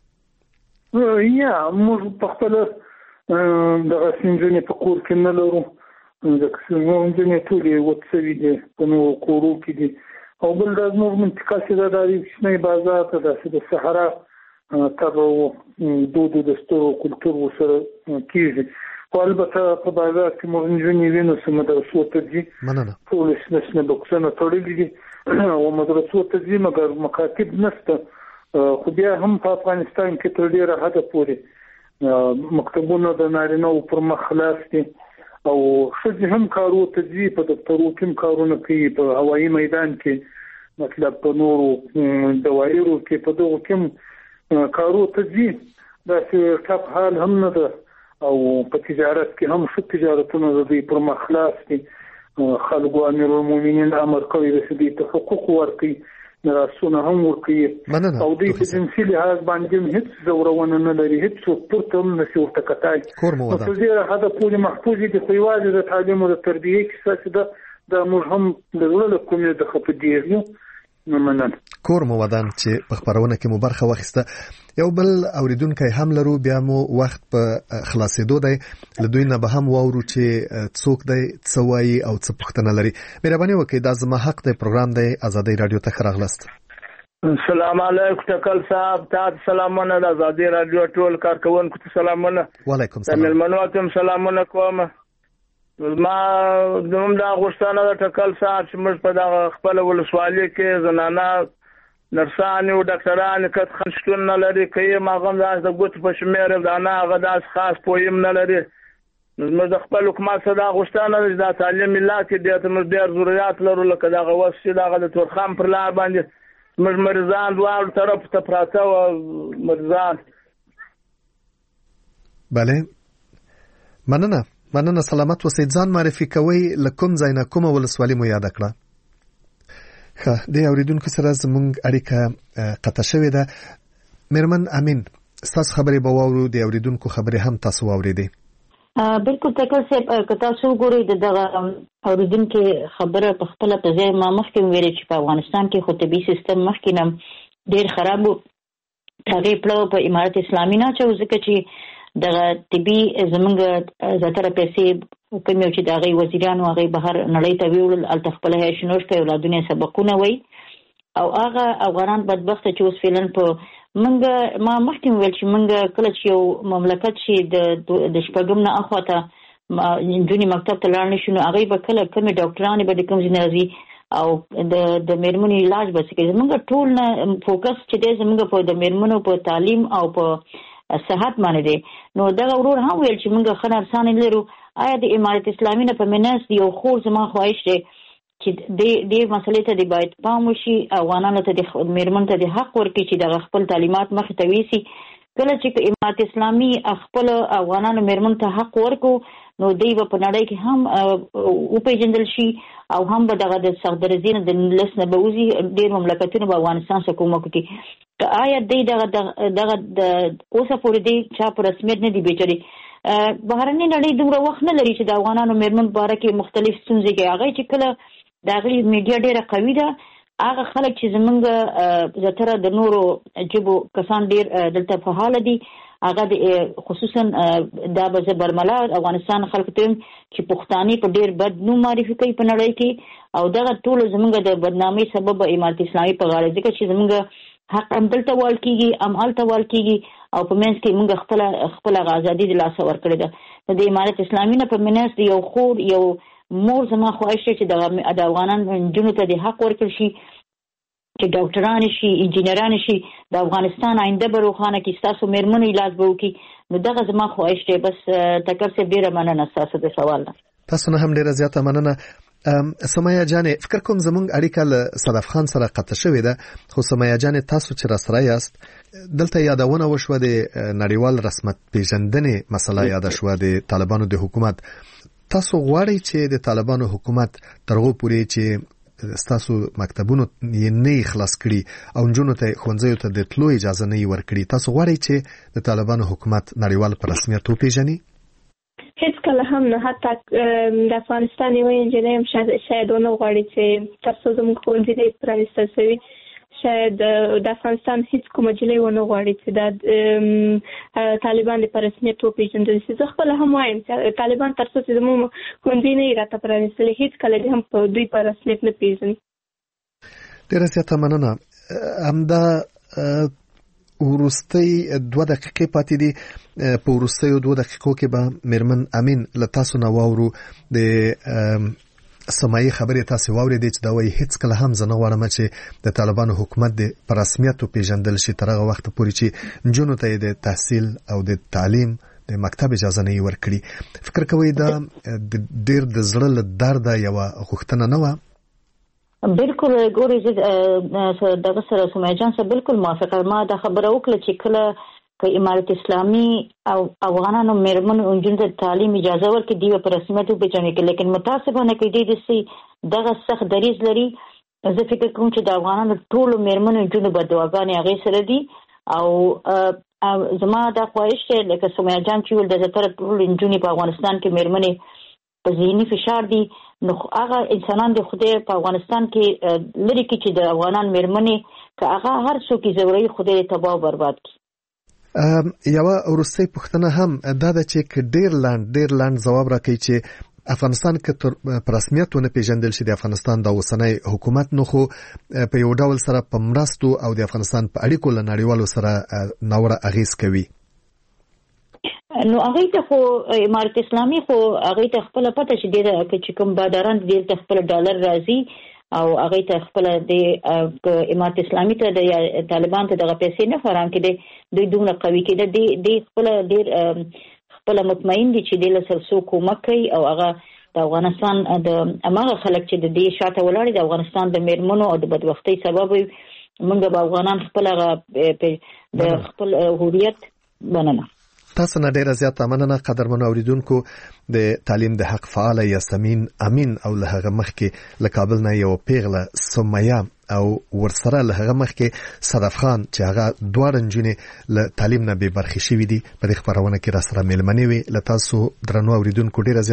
یا موږ په خپله دغسې نجونې په کور کې نه لرو، ځکه چې زموږ نجونې ټولې وت شوي دي، په نورو کورو کې دي. او بل دا زموږ منطقه چې ده دا د کوچنی بازار ته داسې د صحرا طبع و دود و دستور و کلتور ورسره کېږي. خو البته په بازار کې موږ نجونې وینو چې مدرسو ته ځي، ټول شنه شنه بکسونه تړلي دي او مدرسو ته ځي، مګر مکاتب نشته. خو بیا هم په افغانستان کې تر ډېره حده پورې مکتبونه د نارینه‌و پر مخ خلاص دي او ښځې هم کارو ته ځي، په دفترو کې هم کارونه کوي، په هوایي میدان کې مطلب په نورو دوایرو کې په دغو کې هم کارو ته ځي. داسې ټپ حال هم نه ده او په تجارت کې هم ښه تجارتونه د دوی پر مخ خلاص دي. خلکو امیرالمؤمنین امر کوي چې دوی ته حقوق ورکړي، میراثونه هم ورکوي او دوی په جنسي لحاظ باندې هم هېڅ ځورونه نه لري، هېڅ څوک پورته هم نشي ورته کتای. نو تر ډېره حده پورې محفوظ دي، خو یوازې د تعلیم او د تربیې کیسه چې ده دا موږ هم د زړه له کومې د خفه ډېر یو. مننه. کور مو ودان چې په خپرونه کې مو برخه واخیسته. یو بل اوریدونکی هم لرو، بیا مو وخت په خلاصېدو دی، له دوی نه به هم واورو چې څوک دی، څه وایي او څه پوښتنه لري. مهرباني وکړئ، دا زما حق دی، پروګرام دی ازادۍ راډیو ته ښه راغلاست. السلام علیکم ټکل صاحب، تاسو سلامونه، د ازادۍ راډیو ټول کارکونکو ته سلامونه. وعلیکم السلام. مېلمنو ته سلامونه کوم. ما دوم دا غوښتنه د ټکل صاحب چې موږ په دغه خپل ولسوالۍ کې زنانه نرسانې او ډاکټرانې کت خن شتون نه لري کوي ماغم داس د ګوت په شمیر د انا هغه داس خاص پویم نه لري موږ د خپل حکومت سره دا غوښتنه د تعلیم ملت کې د موږ ډېر ضرورت لرو لکه دغه وسې دغه د تورخم پر لار باندې موږ مریضان دوه طرف ته پراته او مریضان بله مننه مننه سلامت اوسئ ځان معرفي کوئ له کوم ځای نه کومه ولسوالي مو یاد کړه ښه د اوریدونکو سره زموږ اړیکه قطع شوې ده میرمن امین ستاسو خبرې به واورو د اوریدونکو خبرې هم تاسو واورېدې بالکل تکل صاحب که تاسو ګورئ دغه اوریدونکو خبره په خپل په ځای ما مخکې ویل چې په افغانستان کې خو طبي سیستم مخکې نه ډېر خراب و هغه پلو په امارت اسلامي نه چې ځکه چې دغه طبي زمونږ زیاتره پیسې کوم یو چې دغه وزیرانو هغه بهر نړۍ ته ویول التخپل هي شنوش په اولادونه سبقونه وای او هغه افغانان بدبخت چې اوس فعلا په منګه ما مخکې ویل چې منګه کله چې یو مملکت شي د د شپږم نه اخواته جونی مکتب ته لاړ نشو نو هغه به کله کوم ډاکټرانو به کوم ځنازي او د د میرمنې علاج به کوي زمونږ ټول نه فوکس چې د زمونږ په د میرمنو په تعلیم او په صحت باندې دی نو دا ورور هم ویل چې موږ خنر سان لرو آیا د امارت اسلامي نه په مناس یو خور زما خواهش دی چې د دې مسلې ته د باید پام وشي افغانانو ته د میرمن ته د حق ورکړي چې د خپل تعلیمات مخ ته ویسي کله چې امارت اسلامي خپل افغانانو میرمن ته حق ورکو نو دوی په نړۍ کې هم او پیژندل شي او هم به دغه د سردرزین د لس نه بوزي ډېر مملکتونه په افغانستان سره کومه کوي آیا دوی دغه دغه د اوسه پورې دی چې په رسمیت نه دی بیچري بهرني نړۍ دومره وخت نه لري چې د افغانانو میرمن باره کې مختلف ستونزې کې هغه چې کله دغه میډیا ډېره قوي ده هغه خلک چې زمونږ زیاتره د نورو جبو کسان ډېر دلته فعال دي هغه خصوصا د برملا افغانستان خلک ته چې پښتاني په ډېر بد نوم معرفي کوي په نړۍ کې او دغه ټول زمونږ د بدنامۍ سبب امارت اسلامي په غاړه ځکه چې زمونږ حق هم دلته وال کیږي هم هلته وال کیږي او په منځ کې موږ خپل خپل ازادي د لاس ورکړې ده د امارت اسلامي نه په منځ دی یو خور یو مور زما خواهش چې د افغانان جنونو ته د حق ورکړي شي چې ډاکټران شي انجینران شي د افغانستان آینده به روښانه کې تاسو میرمنو علاج به وکړي نو دغه زما خواهش دی بس تکر څه ډیره مننه تاسو د سوال تاسو نه هم ډیره زیاته مننه سمایا جانې فکر کوم زمونږ اړیکه له صدف خان سره قطع شوې ده خو سمایا جانې تاسو چې را سره یاست دلته یادونه وشوه د نړیوال رسمیت پیژندنې مسله یاد شوه د طالبانو د حکومت تاسو غواړئ چې د طالبانو حکومت ترغو پورې چې تاسو مکتبونو یې نه خلاص کړي او جنونو ته ښوونځیو ته د تلو اجازه نه ورکړي تاسو غواړئ چې د طالبانو حکومت نړیوال په رسمیت وپیژني هیڅ کله هم نه حتی د افغانستان یو انجینر هم شاید ونه غواړي چې تاسو زموږ ښوونځي دې پرانیستل شوي شاید د افغانستان هیڅ کومه جلۍ ونه غواړي چې د طالبان په رسمیت وپیژندل شي زه خپله هم وایم چې طالبان تر څو چې زموږ ښوونځي نه یې راته پرانیستلي هیڅ کله هم په دوی په رسمیت نه پیژني ډېره زیاته مننه همدا ورستۍ دوه دقیقې پاتې دي په ورستیو دوه دقیقو کې به میرمن امین له تاسو نه واورو د سمایي خبرې تاسو واورېدې چې دا وایي هیڅ کله هم زه نه غواړم چې د طالبانو حکومت د په رسمیت وپیژندل شي تر هغه وخته پورې چې نجونو ته د تحصیل او د تعلیم د مکتب اجازه نه ورکړي فکر کوئ دا ډېر د زړه له درده یوه غوښتنه نه وه بالکل ګورې زه دغه سره سمایه جان سره بالکل موافقه ما دا خبره وکړه چې کله که امارت اسلامي او افغانانو میرمنو انجونو ته تعلیم اجازه ورکړي دوی په رسمیت وپیژني کې لیکن متاسفانه کې دوی داسې دغه سخت دریځ لري زه فکر کوم چې د افغانانو ټولو میرمنو انجونو به دعاګانې هغې سره دي او زما دا خواهش دی لکه سمایه جان چې ویل د زیاتره ټول انجونې په افغانستان کې میرمنې په ذهني فشار دي نو هغه انسانان د خدای په افغانستان کې لري کې چې د افغانان میرمنې که هغه هر څوک یې ضروري خدای تباه او برباد کړي یوه وروستۍ پوښتنه هم دا ده چې که ډېر لنډ ډېر لنډ ځواب راکوي چې افغانستان کې په رسمیت ونه پیژندل شي د افغانستان د اوسنی حکومت نو خو په یو ډول سره په مرستو او د افغانستان په اړیکو له نړیوالو سره ناوړه اغیز کوي نو هغه ته خو امارت اسلامي خو هغه ته خپل پته چې د چې کوم بادران د ته خپل ډالر راځي او هغه ته خپل د امارت اسلامي ته د طالبان ته دغه پیسې نه فراهم کړي دوی دومره قوي کړي د خپل ډیر خپل مطمئن دي چې د لسلسو کومک کوي او هغه د افغانستان د اماغه خلک چې د دې شاته ولاړ دي د افغانستان د میرمنو او د بدبختی سبب موږ به افغانان خپل د خپل هویت بننه. تاسو نه ډیره زیاته مننه قدرمن اوریدونکو. د تعلیم د حق فعال یاسمین امین او له هغه مخکې له کابل نه یو پیغله سمیه او ورسره له هغه مخکې صدف خان چې هغه دوه نجونې له تعلیم نه به برخې شوې دي په خبرونه کې را سره ملمنې وي. له تاسو درنو اوریدونکو ډیره